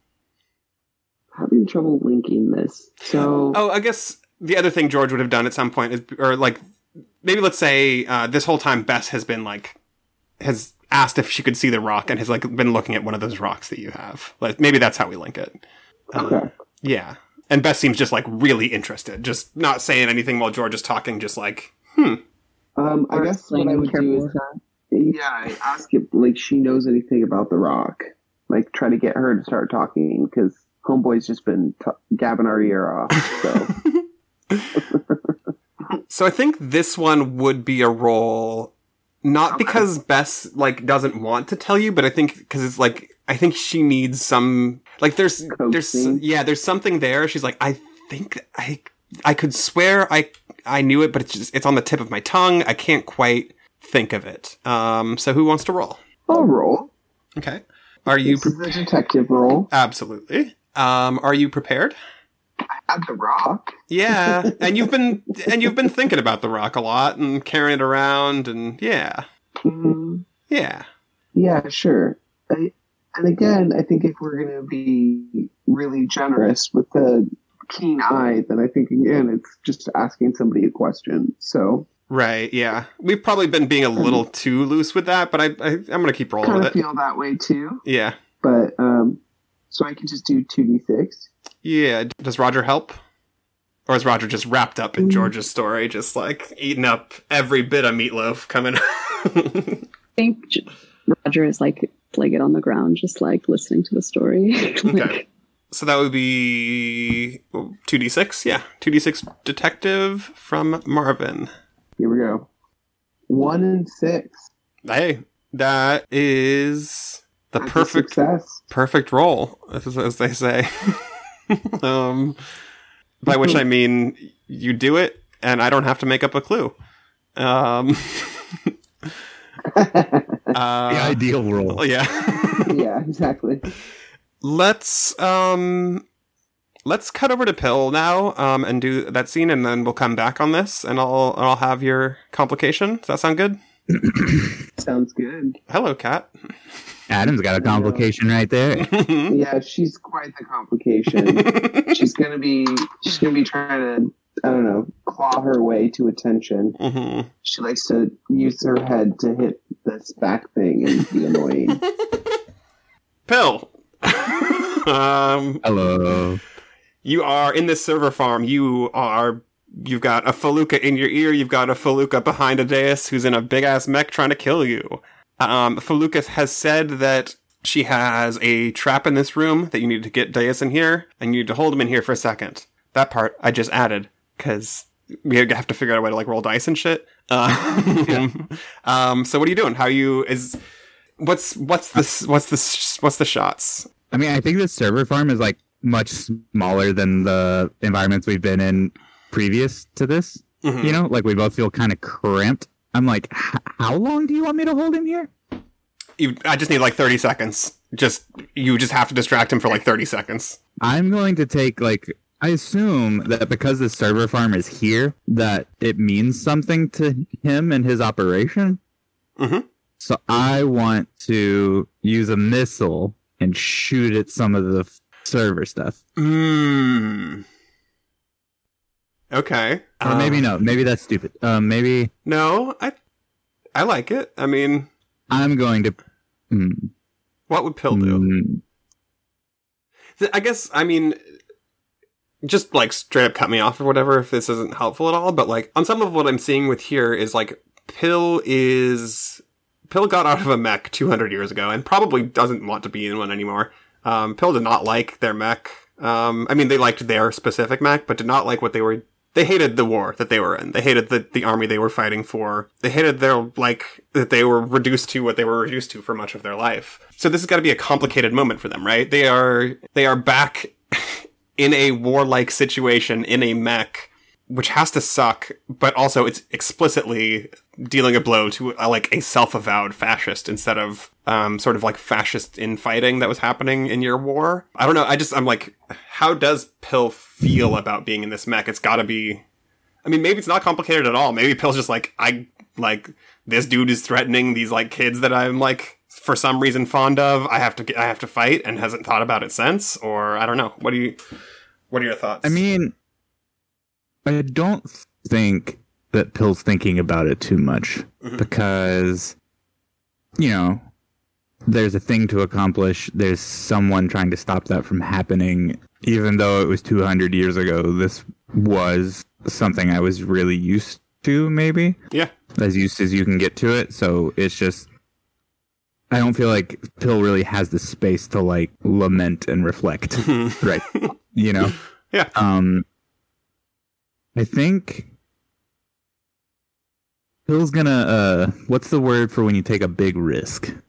having trouble linking this. So. Oh, I guess the other thing George would have done at some point is, or like, maybe let's say, uh, this whole time Bess has been like, has asked if she could see the rock and has like been looking at one of those rocks that you have. Like, maybe that's how we link it. Okay. Um, yeah. And Bess seems just like really interested, just not saying anything while George is talking, just like, hmm. Um, I guess what I would do is, yeah, I ask if like she knows anything about the rock. Like, try to get her to start talking because Homeboy's just been t- gabbing our ear off. So, so I think this one would be a role, not okay. because Bess like doesn't want to tell you, but I think because it's like I think she needs some, like, there's, there's, Coaxing. yeah, there's something there. She's like, I think I, I could swear I, I knew it, but it's just, it's on the tip of my tongue. I can't quite think of it. Um, so who wants to roll? I'll roll. Okay. Are you, This pre- is a detective roll. absolutely. Um, are you prepared? I had the rock. Yeah. And you've been, and you've been thinking about the rock a lot and carrying it around and yeah, Mm, yeah. yeah, sure. I, and again, I think if we're going to be really generous with the keen eye, then I think, again, it's just asking somebody a question. So Right. Yeah. We've probably been being a little too loose with that, but I, I I'm going to keep rolling kind with of it. feel that way too. Yeah. But, um, so I can just do two d six. Yeah. Does Roger help? Or is Roger just wrapped up in Mm. George's story, just like eating up every bit of meatloaf coming? I think J- Roger is like legged on the ground, just like listening to the story. Like, Okay. So that would be two d six? Yeah. two d six detective from Marvin. Here we go. One and six. Hey, that is the That's a perfect success. perfect roll, as, as they say. um, by which I mean you do it, and I don't have to make up a clue. Um, The uh, ideal role. yeah. Yeah, exactly. let's um, let's cut over to Pill now, um, and do that scene, and then we'll come back on this, and I'll I'll have your complication. Does that sound good? Sounds good. Hello, Kat. Adam's got a complication right there. Yeah, she's quite the complication. she's gonna be she's gonna be trying to, I don't know, claw her way to attention. Mhm. She likes to use her head to hit this back thing and be annoying. Pill. um, Hello. you are in this server farm. You are. You've got a Feluca in your ear. You've got a Feluca behind a dais who's in a big ass mech trying to kill you. Um, Feluca has said that she has a trap in this room that you need to get Deus in here, and you need to hold him in here for a second. That part I just added because we have to figure out a way to like roll dice and shit. Uh, um, so what are you doing? How are you? Is what's what's this? What's this? What's the shots? I mean, I think this server farm is like much smaller than the environments we've been in previous to this. Mhm. You know, like we both feel kind of cramped. I'm like, "H- how long do you want me to hold him here? You, I just need like thirty seconds. Just you just have to distract him for like thirty seconds. I'm going to take like, I assume that because the server farm is here, that it means something to him and his operation. Mhm. So I want to use a missile and shoot at some of the f- server stuff. Mm. Okay. Or maybe Um, no, maybe that's stupid. Um, maybe No, I I like it. I mean, I'm going to. Mm, what would Pill do? mm, Th- I guess, I mean, just like straight up cut me off or whatever if this isn't helpful at all, but like on some of what I'm seeing with here is like Pill is. Pill got out of a mech two hundred years ago and probably doesn't want to be in one anymore. Um, Pill did not like their mech. Um, I mean, they liked their specific mech, but did not like what they were. They hated the war that they were in. They hated the, the army they were fighting for. They hated their, like, that they were reduced to what they were reduced to for much of their life. So this has got to be a complicated moment for them, right? They are, they are back in a warlike situation in a mech, which has to suck, but also it's explicitly dealing a blow to uh, like a self-avowed fascist instead of um, sort of like fascist infighting that was happening in your war. I don't know. I just, I'm like, how does Pill feel about being in this mech? It's gotta be, I mean, maybe it's not complicated at all. Maybe Pill's just like, I, like, this dude is threatening these like kids that I'm like, for some reason fond of. I have to, get, I have to fight and hasn't thought about it since, or I don't know. What do you, what are your thoughts? I mean, I don't think that Pill's thinking about it too much Mhm. because, you know, there's a thing to accomplish. There's someone trying to stop that from happening. Even though it was two hundred years ago, this was something I was really used to, maybe. Yeah. As used as you can get to it. So it's just, I don't feel like Pill really has the space to, like, lament and reflect. Right. You know? Yeah. Um, I think Pill's gonna, uh, what's the word for when you take a big risk?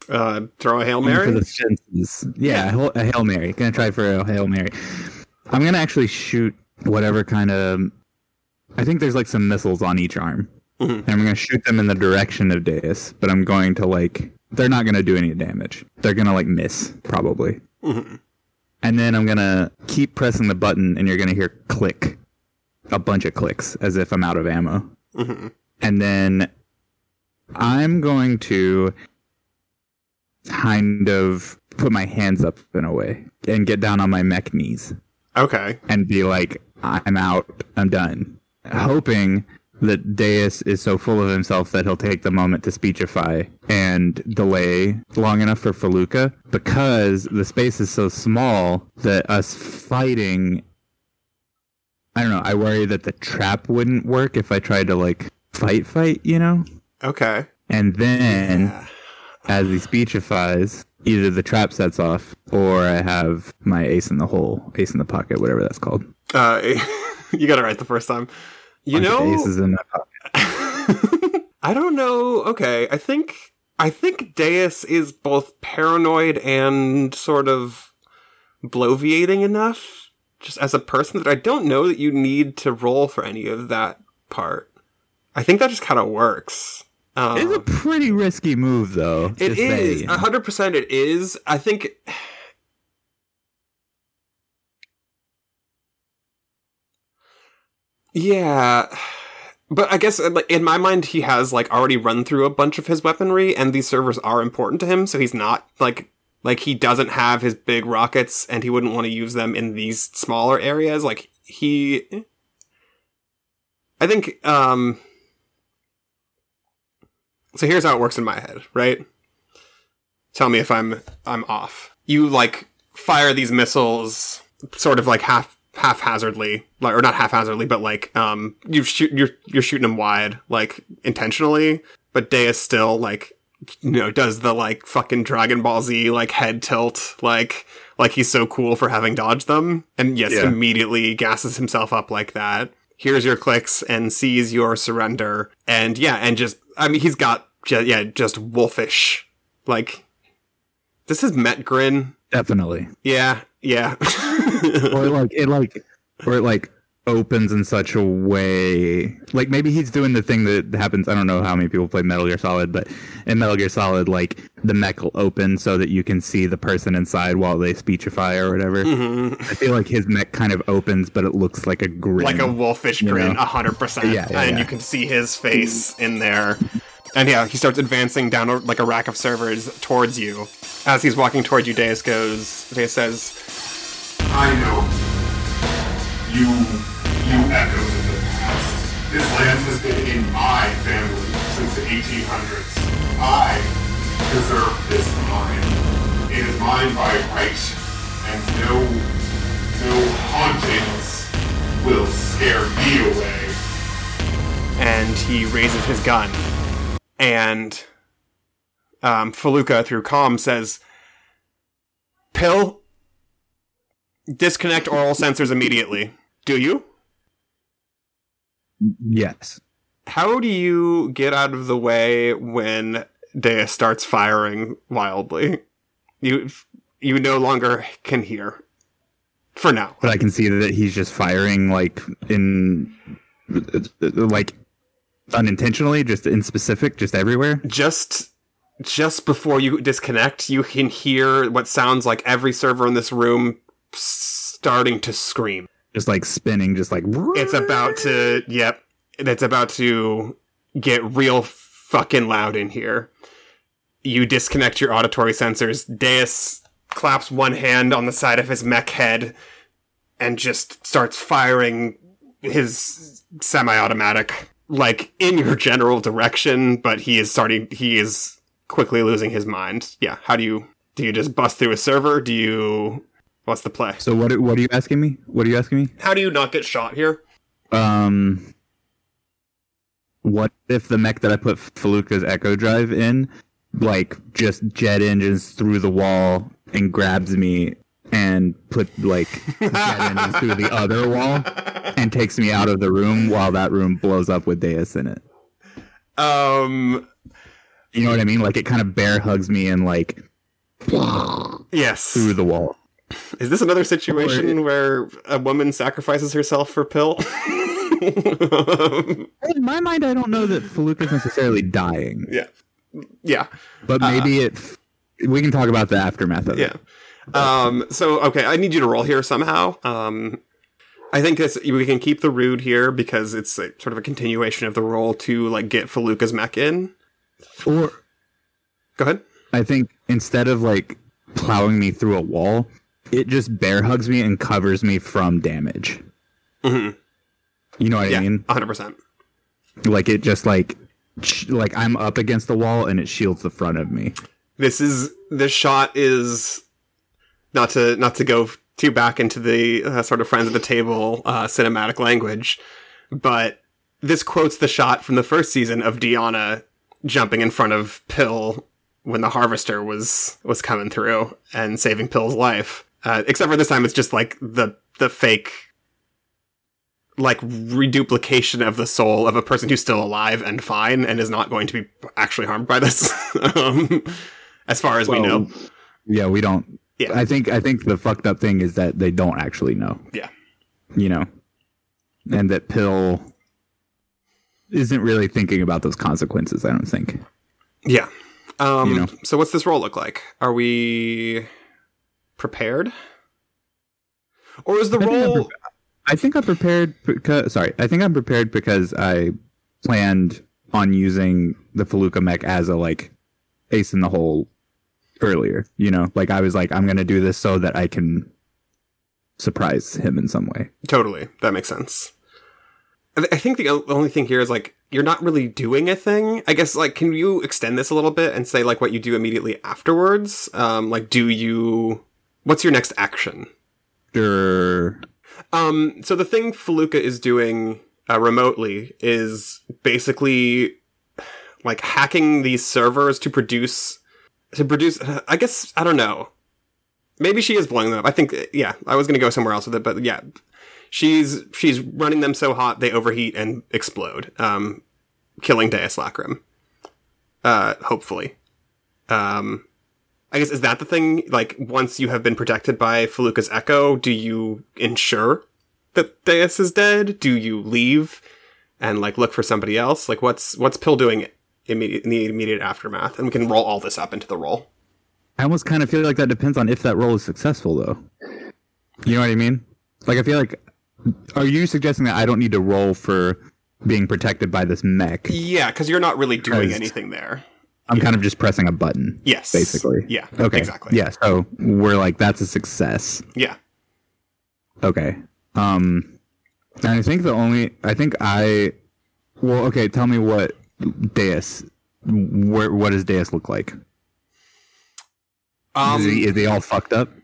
Uh, throw a Hail For Mary? the fences. Yeah, a Hail- a Hail Mary. Gonna try for a Hail Mary. I'm gonna actually shoot whatever kind of... I think there's like some missiles on each arm. Mm-hmm. And I'm gonna shoot them in the direction of Deus, but I'm going to like... They're not gonna do any damage. They're gonna like miss, probably. Mm-hmm. And then I'm gonna keep pressing the button and you're gonna hear click. A bunch of clicks, as if I'm out of ammo. Mm-hmm. And then I'm going to kind of put my hands up in a way and get down on my mech knees. Okay. And be like, I'm out, I'm done. Hoping that Deus is so full of himself that he'll take the moment to speechify and delay long enough for Feluca, because the space is so small that us fighting... I don't know, I worry that the trap wouldn't work if I tried to, like, fight fight, you know? Okay. And then, Yeah. as he speechifies, either the trap sets off, or I have my ace in the hole, ace in the pocket, whatever that's called. Uh, you got it right the first time. You Bunch of know, aces in my pocket. I don't know. Okay, I think I think Deus is both paranoid and sort of bloviating enough, just as a person, that I don't know that you need to roll for any of that part. I think that just kind of works. Um, It's a pretty risky move, though. It just is. saying. one hundred percent it is. I think... Yeah. But I guess, like, in my mind, he has, like, already run through a bunch of his weaponry, and these servers are important to him, so he's not, like... Like, he doesn't have his big rockets, and he wouldn't want to use them in these smaller areas. Like, he... I think, um... So here's how it works in my head, right? Tell me if I'm I'm off. You, like, fire these missiles sort of, like, half haphazardly. Like, or not haphazardly, but, like, um... You shoot, you're, you're shooting them wide, like, intentionally. But Deus still, like... you know, does the, like, fucking Dragon Ball Z, like, head tilt, like, like he's so cool for having dodged them. And yes, Yeah. immediately gasses himself up like that. Hears your clicks and sees your surrender. And yeah, and just, I mean, he's got, ju- yeah, just wolfish, like, this is Met Grin. Definitely. Yeah, yeah. Or, like, it, like, or it, like, opens in such a way, like maybe he's doing the thing that happens. I don't know how many people play Metal Gear Solid, but in Metal Gear Solid, like the mech will open so that you can see the person inside while they speechify or whatever. Mm-hmm. I feel like his mech kind of opens, but it looks like a grin, Like a wolfish you grin, know? a hundred percent. Yeah, yeah, And yeah. you can see his face in there. And yeah, he starts advancing down a, like a rack of servers towards you. As he's walking toward you, Deus goes, Deus says, I know. You, you echoes of the past. This land has been in my family since the eighteen hundreds. I deserve this mine. It is mine by right, and no, no hauntings will scare me away. and he raises his gun. And um, Feluca, through comm, says, Pill, disconnect oral sensors immediately. Do you? Yes. How do you get out of the way when Deus starts firing wildly? You you no longer can hear. For now. But I can see that he's just firing, like, in, like, unintentionally, just in specific, just everywhere. Just just before you disconnect, you can hear what sounds like every server in this room starting to scream. Just, like, spinning, just like... It's about to, yep, it's about to get real fucking loud in here. You disconnect your auditory sensors. Deus claps one hand on the side of his mech head and just starts firing his semi-automatic, like, in your general direction, but he is starting, he is quickly losing his mind. Yeah, how do you, do you just bust through a server? Do you, what's the play? So what, what are you asking me? What are you asking me? How do you not get shot here? Um... What if the mech that I put Feluca's Echo Drive in, like, just jet engines through the wall and grabs me and put, like, jet engines through the other wall and takes me out of the room while that room blows up with Deus in it? Um, You know what I mean? Like it kind of bear hugs me and like Yes. through the wall. Is this another situation or, where a woman sacrifices herself for Pill? In my mind, I don't know that Feluca's necessarily dying. Yeah. Yeah. But maybe uh, it... We can talk about the aftermath of yeah. it. Um, so, okay, I need you to roll here somehow. Um, I think this, we can keep the Rude here because it's a, sort of a continuation of the roll to, like, get Feluca's mech in. Or... Go ahead. I think instead of, like, plowing me through a wall... It just bear hugs me and covers me from damage. Mm-hmm. You know what yeah, I mean? one hundred percent. Like, it just, like... Sh- like, I'm up against the wall and it shields the front of me. This is... This shot is... Not to not to go too back into the uh, sort of friends at the table uh, cinematic language, but this quotes the shot from the first season of Deanna jumping in front of Pill when the Harvester was was coming through and saving Pill's life. Uh, except for this time, it's just like the the fake, like reduplication of the soul of a person who's still alive and fine and is not going to be actually harmed by this, um, as far as well, we know. Yeah, we don't. Yeah, I think I think the fucked up thing is that they don't actually know. Yeah, you know, and that Pill isn't really thinking about those consequences. I don't think. Yeah. Um, you know? So what's this roll look like? Are we prepared? Or is the I roll... Think I think I'm prepared because... Sorry. I think I'm prepared because I planned on using the Feluca mech as a, like, ace in the hole earlier. You know? Like, I was like, I'm going to do this so that I can surprise him in some way. Totally. That makes sense. I, th- I think the only thing here is, like, you're not really doing a thing. I guess, like, can you extend this a little bit and say, like, what you do immediately afterwards? Um, like, do you... What's your next action? Sure. Um, so the thing Feluca is doing uh, remotely is basically, like, hacking these servers to produce... To produce... I guess, I don't know. Maybe she is blowing them up. I think, yeah, I was going to go somewhere else with it, but yeah... She's she's running them so hot they overheat and explode, um, killing Deus Lacrim. Uh, hopefully. Um, I guess, is that the thing? Like, once you have been protected by Feluca's Echo, do you ensure that Deus is dead? Do you leave and, like, look for somebody else? Like, what's what's Pill doing immediate, in the immediate aftermath? And we can roll all this up into the roll. I almost kind of feel like that depends on if that roll is successful, though. You know what I mean? Like, I feel like... Are you suggesting that I don't need to roll for being protected by this mech? Yeah, because you're not really doing anything there. I'm yeah. kind of just pressing a button. Yes. Basically. Yeah. Okay. Exactly. Yeah, so we're like, that's a success. Yeah. Okay. Um, and I think the only... I think I... Well, okay, tell me what Deus... Where, what does Deus look like? Um, is, he, is he all fucked up?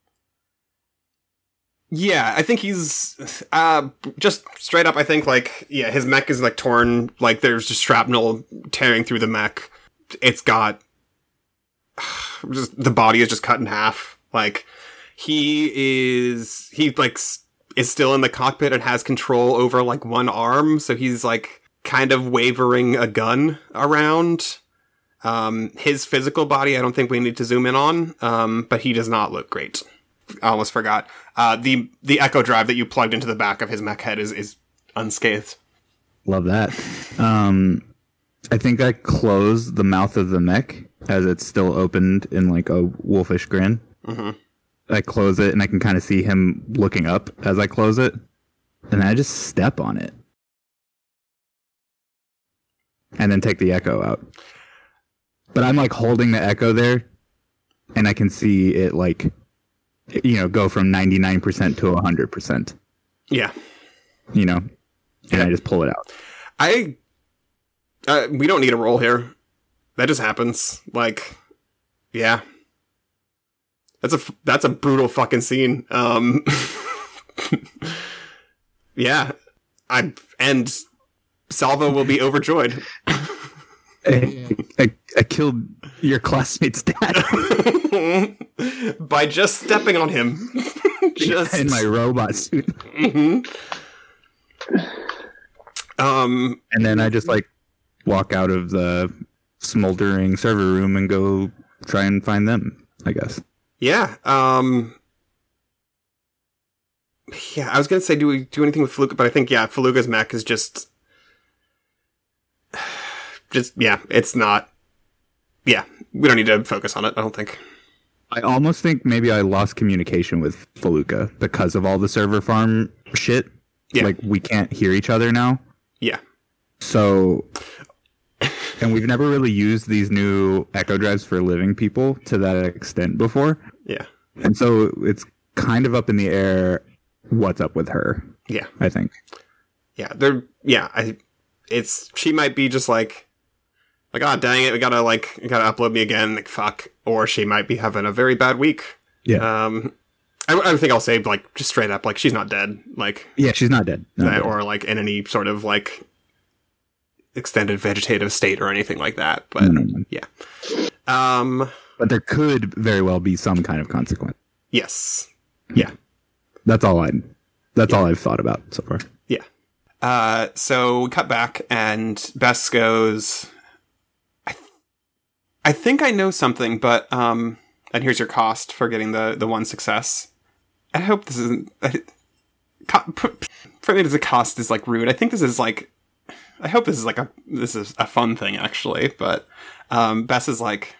Yeah, I think he's, uh, just straight up, I think, like, yeah, his mech is, like, torn, like, there's just shrapnel tearing through the mech. It's got, just, the body is just cut in half. Like, he is, he, like, is still in the cockpit and has control over, like, one arm, so he's, like, kind of wavering a gun around. Um, his physical body, I don't think we need to zoom in on, um, but he does not look great. I almost forgot. Uh, the the Echo drive that you plugged into the back of his mech head is, is unscathed. Love that. Um, I think I closed the mouth of the mech as it's still opened in like a wolfish grin. Mm-hmm. I close it and I can kind of see him looking up as I close it. And I just step on it. And then take the Echo out. But I'm like holding the Echo there and I can see it like... you know, go from ninety-nine percent to one hundred percent. Yeah. You know? And yeah. I just pull it out. I... Uh, we don't need a roll here. That just happens. Like, yeah. That's a, that's a brutal fucking scene. Um... yeah. I... And Salvo will be overjoyed. I, I, I killed your classmate's dad. By just stepping on him. Just in my robot suit. Mm-hmm. Um, and then I just like walk out of the smoldering server room and go try and find them, I guess. Yeah. Um, yeah, I was going to say, do we do anything with Feluca? But I think, yeah, Feluca's mech is just... Just, yeah, it's not... Yeah, we don't need to focus on it, I don't think. I almost think maybe I lost communication with Feluca because of all the server farm shit. Yeah. Like, we can't hear each other now. Yeah. So... And we've never really used these new echo drives for living people to that extent before. Yeah. And so it's kind of up in the air what's up with her. Yeah. I think. Yeah. They're, yeah. I, it's, she might be just like, like, oh, dang it. We gotta, like, we gotta upload me again. Like, fuck. Or she might be having a very bad week. Yeah. Um, I, I think I'll say, like, just straight up, like, she's not dead. Like, yeah, she's not dead. Not dead. Or, like, in any sort of, like, extended vegetative state or anything like that. But, no, no, no. yeah. Um, but there could very well be some kind of consequence. Yes. Yeah. That's all I that's yeah. all I've thought about so far. Yeah. Uh, so we cut back and Bess goes, I, th- I think I know something, but, um, and here's your cost for getting the, the one success. I hope this isn't, I, co- put, for me as a cost is like rude. I think this is like, I hope this is like a, this is a fun thing actually, but, um, Bess is like,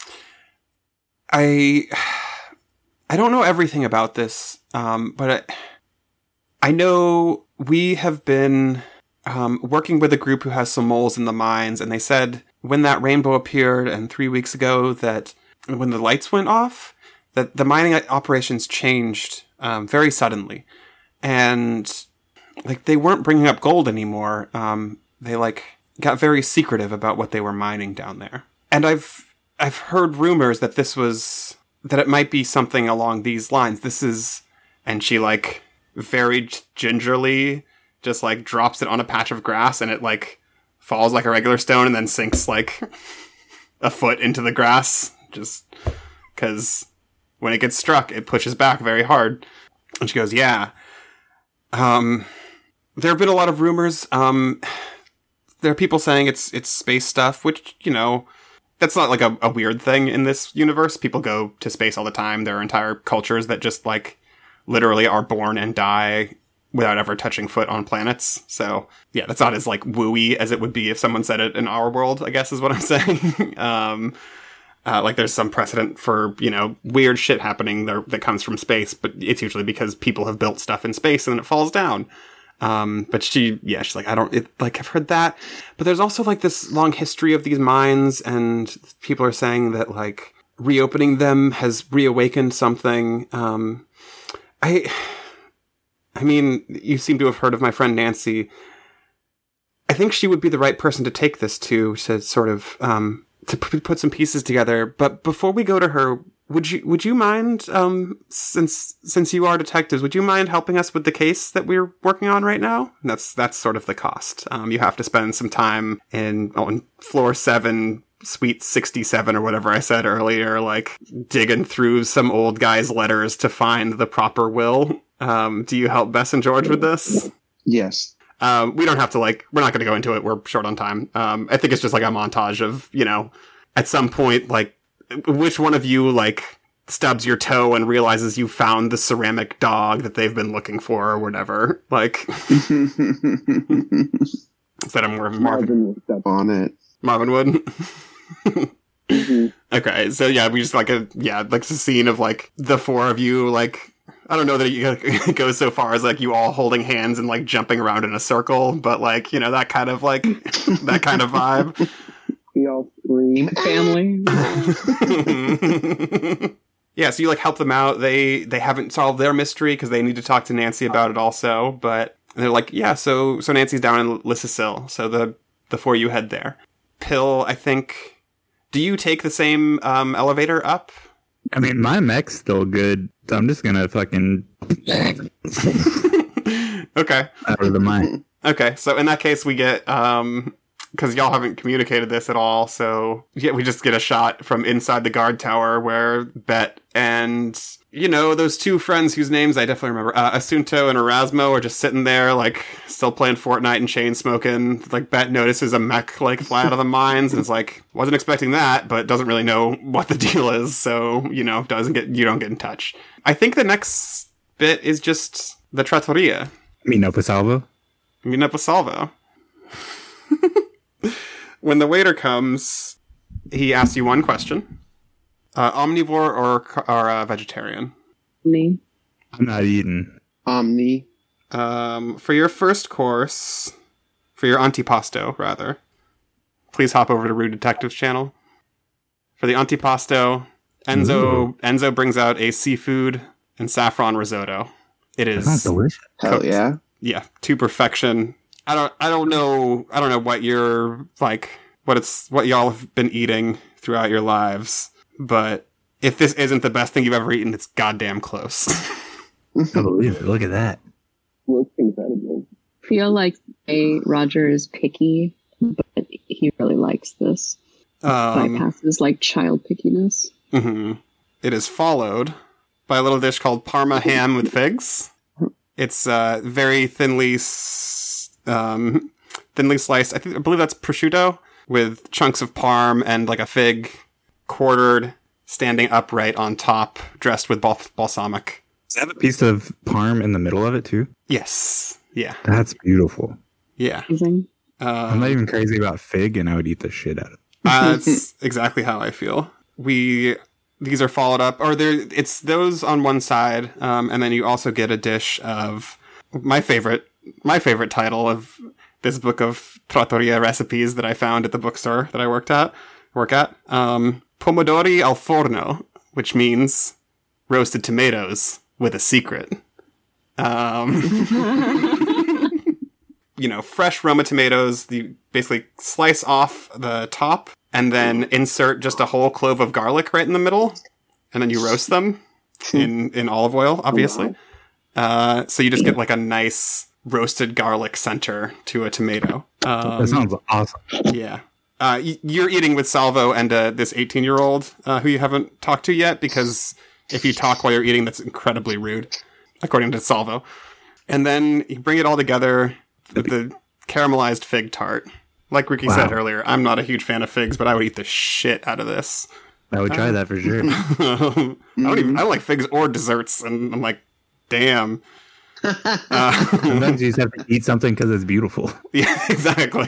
I, I don't know everything about this, um, but I, I know we have been, um, working with a group who has some moles in the mines, and they said when that rainbow appeared and three weeks ago that when the lights went off, that the mining operations changed, um, very suddenly. And, like, they weren't bringing up gold anymore. Um, they, like, got very secretive about what they were mining down there. And I've, I've heard rumors that this was, that it might be something along these lines. This is, and she, like, very gingerly just, like, drops it on a patch of grass and it, like, falls like a regular stone and then sinks, like, a foot into the grass. Just because when it gets struck, it pushes back very hard. And she goes, yeah. Um, there have been a lot of rumors. Um, there are people saying it's, it's space stuff, which, you know, that's not like a, a weird thing in this universe. People go to space all the time. There are entire cultures that just, like, literally are born and die without ever touching foot on planets. So, yeah, that's not as, like, wooey as it would be if someone said it in our world, I guess is what I'm saying. um, uh, like, there's some precedent for, you know, weird shit happening there that comes from space, but it's usually because people have built stuff in space and then it falls down. Um, but she, yeah, she's like, I don't, it, like, I've heard that. But there's also, like, this long history of these mines, and people are saying that, like, reopening them has reawakened something. Um, I, I mean, you seem to have heard of my friend Nancy. I think she would be the right person to take this to, to sort of, um, to p- put some pieces together. But before we go to her, would you, would you mind, um, since, since you are detectives, would you mind helping us with the case that we're working on right now? That's, that's sort of the cost. Um, you have to spend some time in, on floor seven, suite sixty-seven or whatever I said earlier, like digging through some old guy's letters to find the proper will. Um, do you help Bess and George with this? Yes. Um, we don't have to, like, we're not going to go into it. We're short on time. Um, I think it's just like a montage of, you know, at some point, like, which one of you, like, stubs your toe and realizes you found the ceramic dog that they've been looking for or whatever. Like, instead of more Marvin. Marvin will step on it. Marvin would? Mm-hmm. Okay, so yeah, we just, like, a, yeah, like, it's a scene of, like, the four of you, like, I don't know that it goes so far as, like, you all holding hands and, like, jumping around in a circle, but, like, you know, that kind of, like, that kind of vibe. We all scream. Family. Yeah, so you, like, help them out. They they haven't solved their mystery because they need to talk to Nancy about it also, but they're like, yeah, so so Nancy's down in Lissasil, so the, the four of you head there. Pill, I think... Do you take the same um, elevator up? I mean, my mech's still good. So I'm just gonna fucking Okay. out of the mine. Okay, so in that case, we get um, because y'all haven't communicated this at all. So yeah, we just get a shot from inside the guard tower where Bet and, you know, those two friends whose names I definitely remember, uh, Asunto and Erasmo, are just sitting there, like, still playing Fortnite and chain smoking. Like, Bet notices a mech, like, fly out of the mines, and is like, wasn't expecting that, but doesn't really know what the deal is, so, you know, doesn't get, you don't get in touch. I think the next bit is just the trattoria. Mino Pasalvo? Mino Pasalvo. When the waiter comes, he asks you one question. Uh, omnivore or, or uh, vegetarian? Me. I'm not eating. Omni. Um, for your first course, for your antipasto, rather, please hop over to Rude Detectives channel. For the antipasto, Enzo Ooh. Enzo brings out a seafood and saffron risotto. It is That's delicious. Hell cooked. yeah. Yeah, to perfection. I don't I don't know I don't know what you're like what it's what y'all have been eating throughout your lives, but if this isn't the best thing you've ever eaten, it's goddamn close. I believe it. Look at that. Looks incredible. I feel like a Roger is picky, but he really likes this. um, Bypasses like child pickiness. mhm. It is followed by a little dish called Parma ham with figs. It's uh, very thinly s- um, thinly sliced. I think I believe that's prosciutto with chunks of parm and like a fig quartered, standing upright on top, dressed with bal- balsamic. Does it have a piece of parm in the middle of it too? Yes. Yeah. That's beautiful. Yeah. Amazing. I'm Um, not even crazy about fig, and I would eat the shit out of it. uh, that's exactly how I feel. We these are followed up, or there. It's those on one side, um, and then you also get a dish of my favorite, my favorite title of this book of trattoria recipes that I found at the bookstore that I worked at, work at. Um, Pomodori al forno, which means roasted tomatoes with a secret. Um, you know, fresh Roma tomatoes. You basically slice off the top and then insert just a whole clove of garlic right in the middle, and then you roast them in in olive oil, obviously. Uh, so you just get like a nice roasted garlic center to a tomato. Um, That sounds awesome. yeah. Uh, y- you're eating with Salvo and uh, this eighteen-year-old uh, who you haven't talked to yet, because if you talk while you're eating, that's incredibly rude, according to Salvo. And then you bring it all together with the caramelized fig tart. Like Ricky Wow. said earlier, I'm not a huge fan of figs, but I would eat the shit out of this. I would try that for sure. I don't even, I don't like figs or desserts, and I'm like, damn. Uh, Sometimes you just have to eat something because it's beautiful. Yeah, exactly.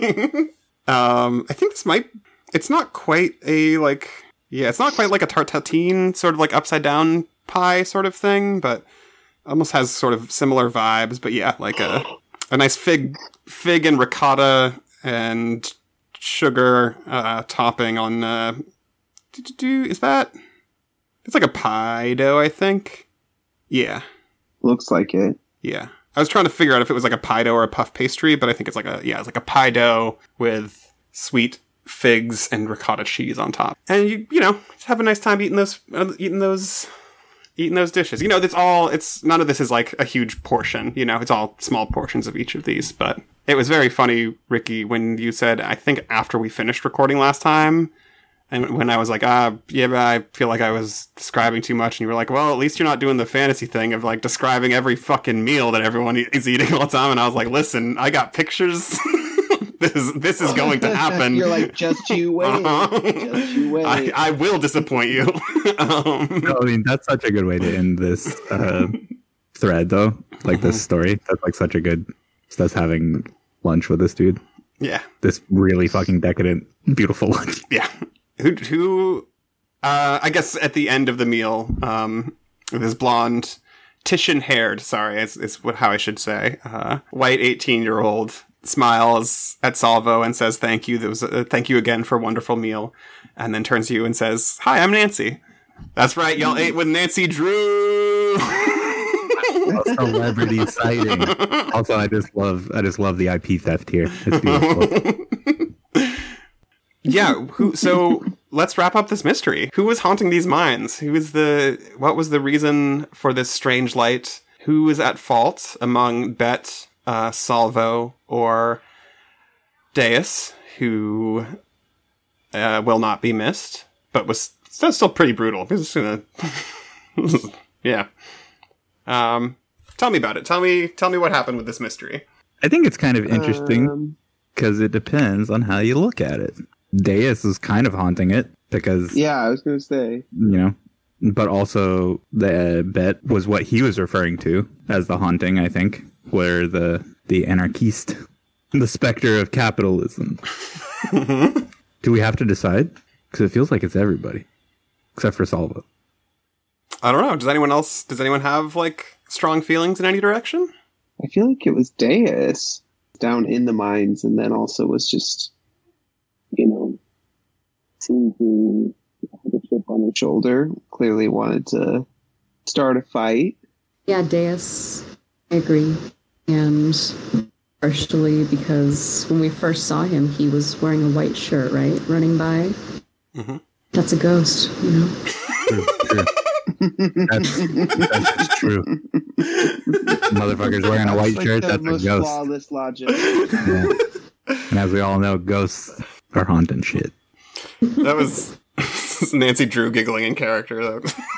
um, I think this might. It's not quite a like. Yeah, it's not quite like a tartatine sort of like upside down pie sort of thing, but almost has sort of similar vibes. But yeah, like a a nice fig fig and ricotta and sugar uh, topping on. Uh, do, do, do, is that? It's like a pie dough, I think. Yeah. Looks like it. Yeah. I was trying to figure out if it was like a pie dough or a puff pastry, but I think it's like a, yeah, it's like a pie dough with sweet figs and ricotta cheese on top. And you, you know, just have a nice time eating those, uh, eating those, eating those dishes. You know, it's all, it's, none of this is like a huge portion, you know, it's all small portions of each of these, but it was very funny, Ricky, when you said, I think after we finished recording last time, and when I was like, ah, yeah, but I feel like I was describing too much, and you were like, well, at least you're not doing the fantasy thing of like describing every fucking meal that everyone is eating all the time. And I was like, listen, I got pictures. this is this is going to happen. You're like, just you wait. Uh-huh. Just you wait. I, I will disappoint you. um, No, I mean, that's such a good way to end this uh, thread, though. Like this story. That's like such a good. Just us having lunch with this dude. yeah, This really fucking decadent, beautiful lunch. yeah. Who who? Uh, I guess at the end of the meal, um, this blonde, Titian-haired, sorry, it's, it's what how I should say, uh, white eighteen-year-old smiles at Salvo and says, thank you, that was a, thank you again for a wonderful meal, and then turns to you and says, hi, I'm Nancy. That's right, y'all ate with Nancy Drew! Celebrity sighting. Also, I just love, I just love the I P theft here. It's beautiful. Yeah, who, so let's wrap up this mystery. Who was haunting these mines? Who was the, what was the reason for this strange light? Who was at fault among Bet, uh, Salvo, or Deus, who uh, will not be missed, but was still, still pretty brutal. Just gonna, yeah. Um, tell me about it. Tell me, tell me what happened with this mystery. I think it's kind of interesting Um, because it depends on how you look at it. Deus is kind of haunting it because, yeah, I was going to say. you know, but also the bet was what he was referring to as the haunting, I think, where the, the anarchist, the specter of capitalism. Do we have to decide? Because it feels like it's everybody, except for Salva. I don't know. Does anyone else? Does anyone have like strong feelings in any direction? I feel like it was Deus down in the mines, and then also was just, you know, seemed to have a chip on his shoulder. Clearly wanted to start a fight. Yeah, Deus, I agree. And partially because when we first saw him, he was wearing a white shirt, right? Running by. Mm-hmm. That's a ghost, you know? True, true. That's, that's just true. Motherfucker's wearing a white Like shirt, the that's a most ghost. flawless logic. Yeah. And as we all know, ghosts are haunting shit. That was Nancy Drew giggling in character. Though.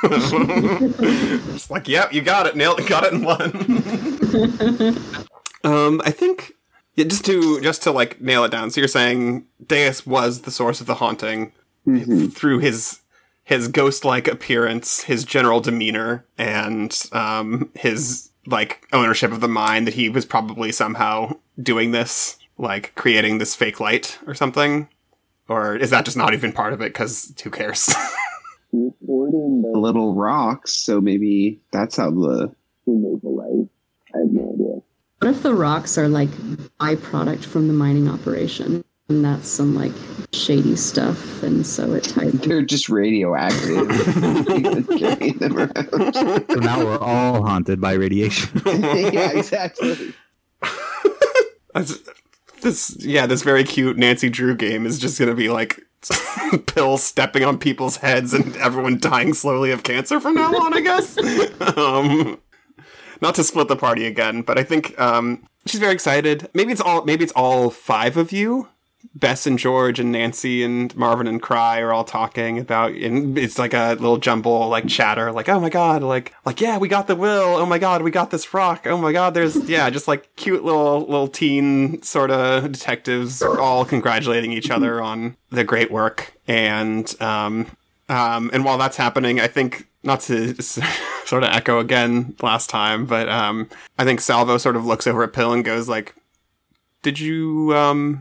Just like, yep, you got it, nailed it, got it in one. um, I think yeah, just to just to like nail it down. So you're saying Deus was the source of the haunting Mhm. through his his ghost-like appearance, his general demeanor, and um, his like ownership of the mine. That he was probably somehow doing this, like creating this fake light or something. Or is that just not even part of it? Because who cares? He poured in the little rocks, so maybe that's how the he made the light. I have no idea. What if the rocks are like byproduct from the mining operation? And that's some like shady stuff, and so it ties. They're just radioactive. Carrying them around. So now we're all haunted by radiation. Yeah, exactly. That's- This, yeah, this very cute Nancy Drew game is just gonna be like pills stepping on people's heads and everyone dying slowly of cancer from now on, I guess. um, not to split the party again, but I think um, she's very excited. Maybe it's all maybe it's all five of you. Bess and George and Nancy and Marvin and Cry are all talking about, and it's like a little jumble, like chatter, like, oh my god, like, like, yeah, we got the will, oh my god, we got this rock, oh my god, there's, yeah, just like cute little, little teen sort of detectives all congratulating each other on the great work. And, um, um, and while that's happening, I think, not to sort of echo again last time, but, um, I think Salvo sort of looks over at Pill and goes like, did you, um,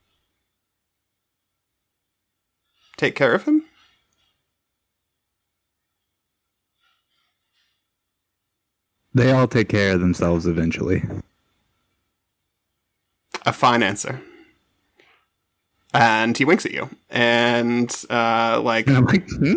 take care of him? They all take care of themselves eventually. A fine answer. And he winks at you. And, uh, like... And I'm like, hmm?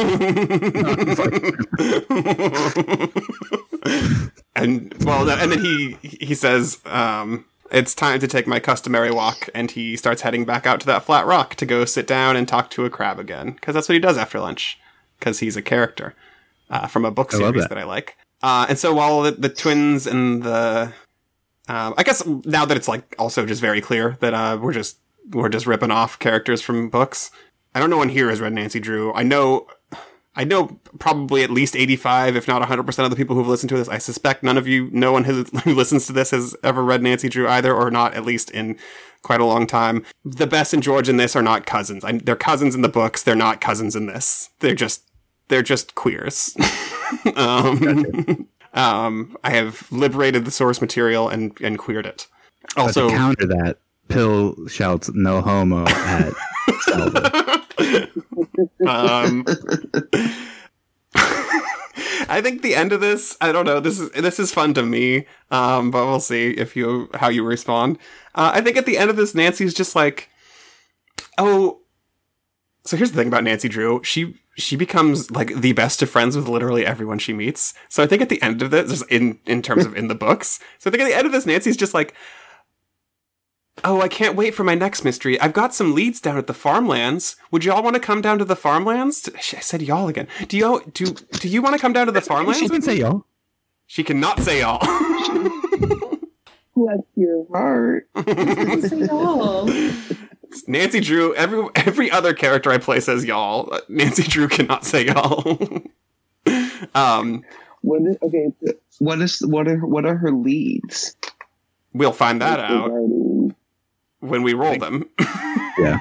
and, well, and then he, he says, um... it's time to take my customary walk, and he starts heading back out to that flat rock to go sit down and talk to a crab again. Because that's what he does after lunch. Because he's a character uh, from a book I love series that. that I like. Uh, and so while the, the twins and the... Um, I guess now that it's like also just very clear that uh, we're just we're just ripping off characters from books. I don't know one here has read Nancy Drew. I know... I know probably at least eighty-five, if not one hundred percent of the people who've listened to this. I suspect none of you, no one has, who listens to this has ever read Nancy Drew either, or not at least in quite a long time. The Bess and George in this are not cousins. I, they're cousins in the books. They're not cousins in this. They're just, they're just queers. um, um, I have liberated the source material and, and queered it. Also, but to counter that, Pill shouts "no homo" at Salva. um, I think the end of this, I don't know, this is this is fun to me, um, but we'll see if you how you respond. Uh, I think at the end of this, Nancy's just like, oh, so here's the thing about Nancy Drew, she she becomes like the best of friends with literally everyone she meets. So I think at the end of this, just in in terms of in the books, so I think at the end of this, Nancy's just like, oh, I can't wait for my next mystery. I've got some leads down at the farmlands. Would y'all want to come down to the farmlands? I said y'all again. Do you do do you want to come down to the farmlands? She can say y'all. She cannot say y'all. Bless your heart. y'all. Nancy Drew, every every other character I play says y'all. Nancy Drew cannot say y'all. um, What is, okay, what is what are what are her leads? We'll find that Like, out regarding- when we roll them. Yeah.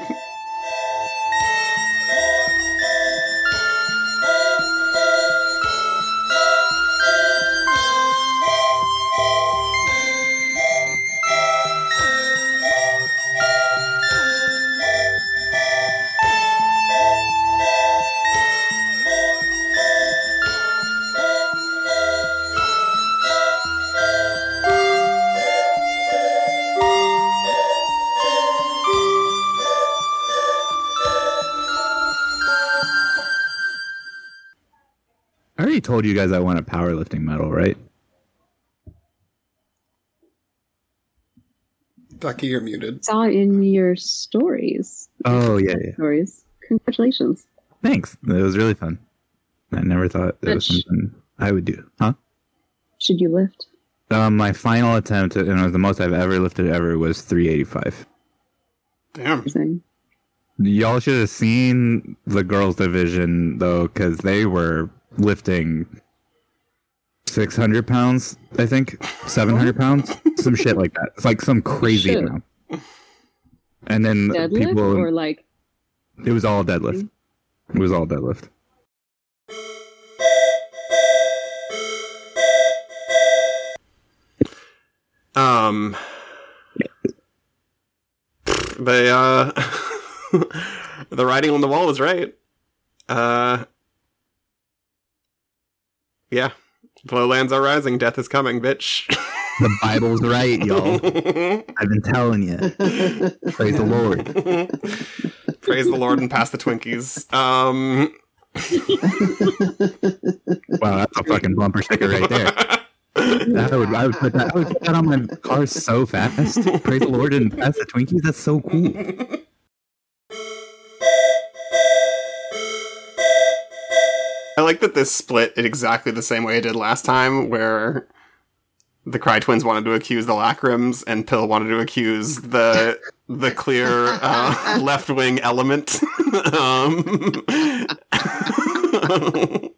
I already told you guys I want a powerlifting medal, right? Becky, you're muted. Saw in your stories. Oh, yeah, yeah. Stories. Congratulations. Thanks. It was really fun. I never thought it was Which- something I would do. Huh? Should you lift? Um, my final attempt, and it was the most I've ever lifted ever, was three eighty-five. Damn. Amazing. Y'all should have seen the girls' division, though, because they were lifting six hundred pounds, I think. seven hundred pounds? Some shit like that. It's like some crazy Shit. amount. And then Deadlift people... or like It was all deadlift. It was all deadlift. Um, they, uh, the writing on the wall was right. Uh, yeah. Lowlands are rising, death is coming, bitch. The Bible's right, y'all. I've been telling you. Praise the Lord. Praise the Lord and pass the Twinkies. Um, Wow, that's a fucking bumper sticker right there. I would, I would put that, I would put that on my car so fast. Praise the Lord and pass the Twinkies. That's so cool. I like that this split in exactly the same way it did last time, where the Cry Twins wanted to accuse the Lacrims and Pill wanted to accuse the the clear uh, left wing element. um,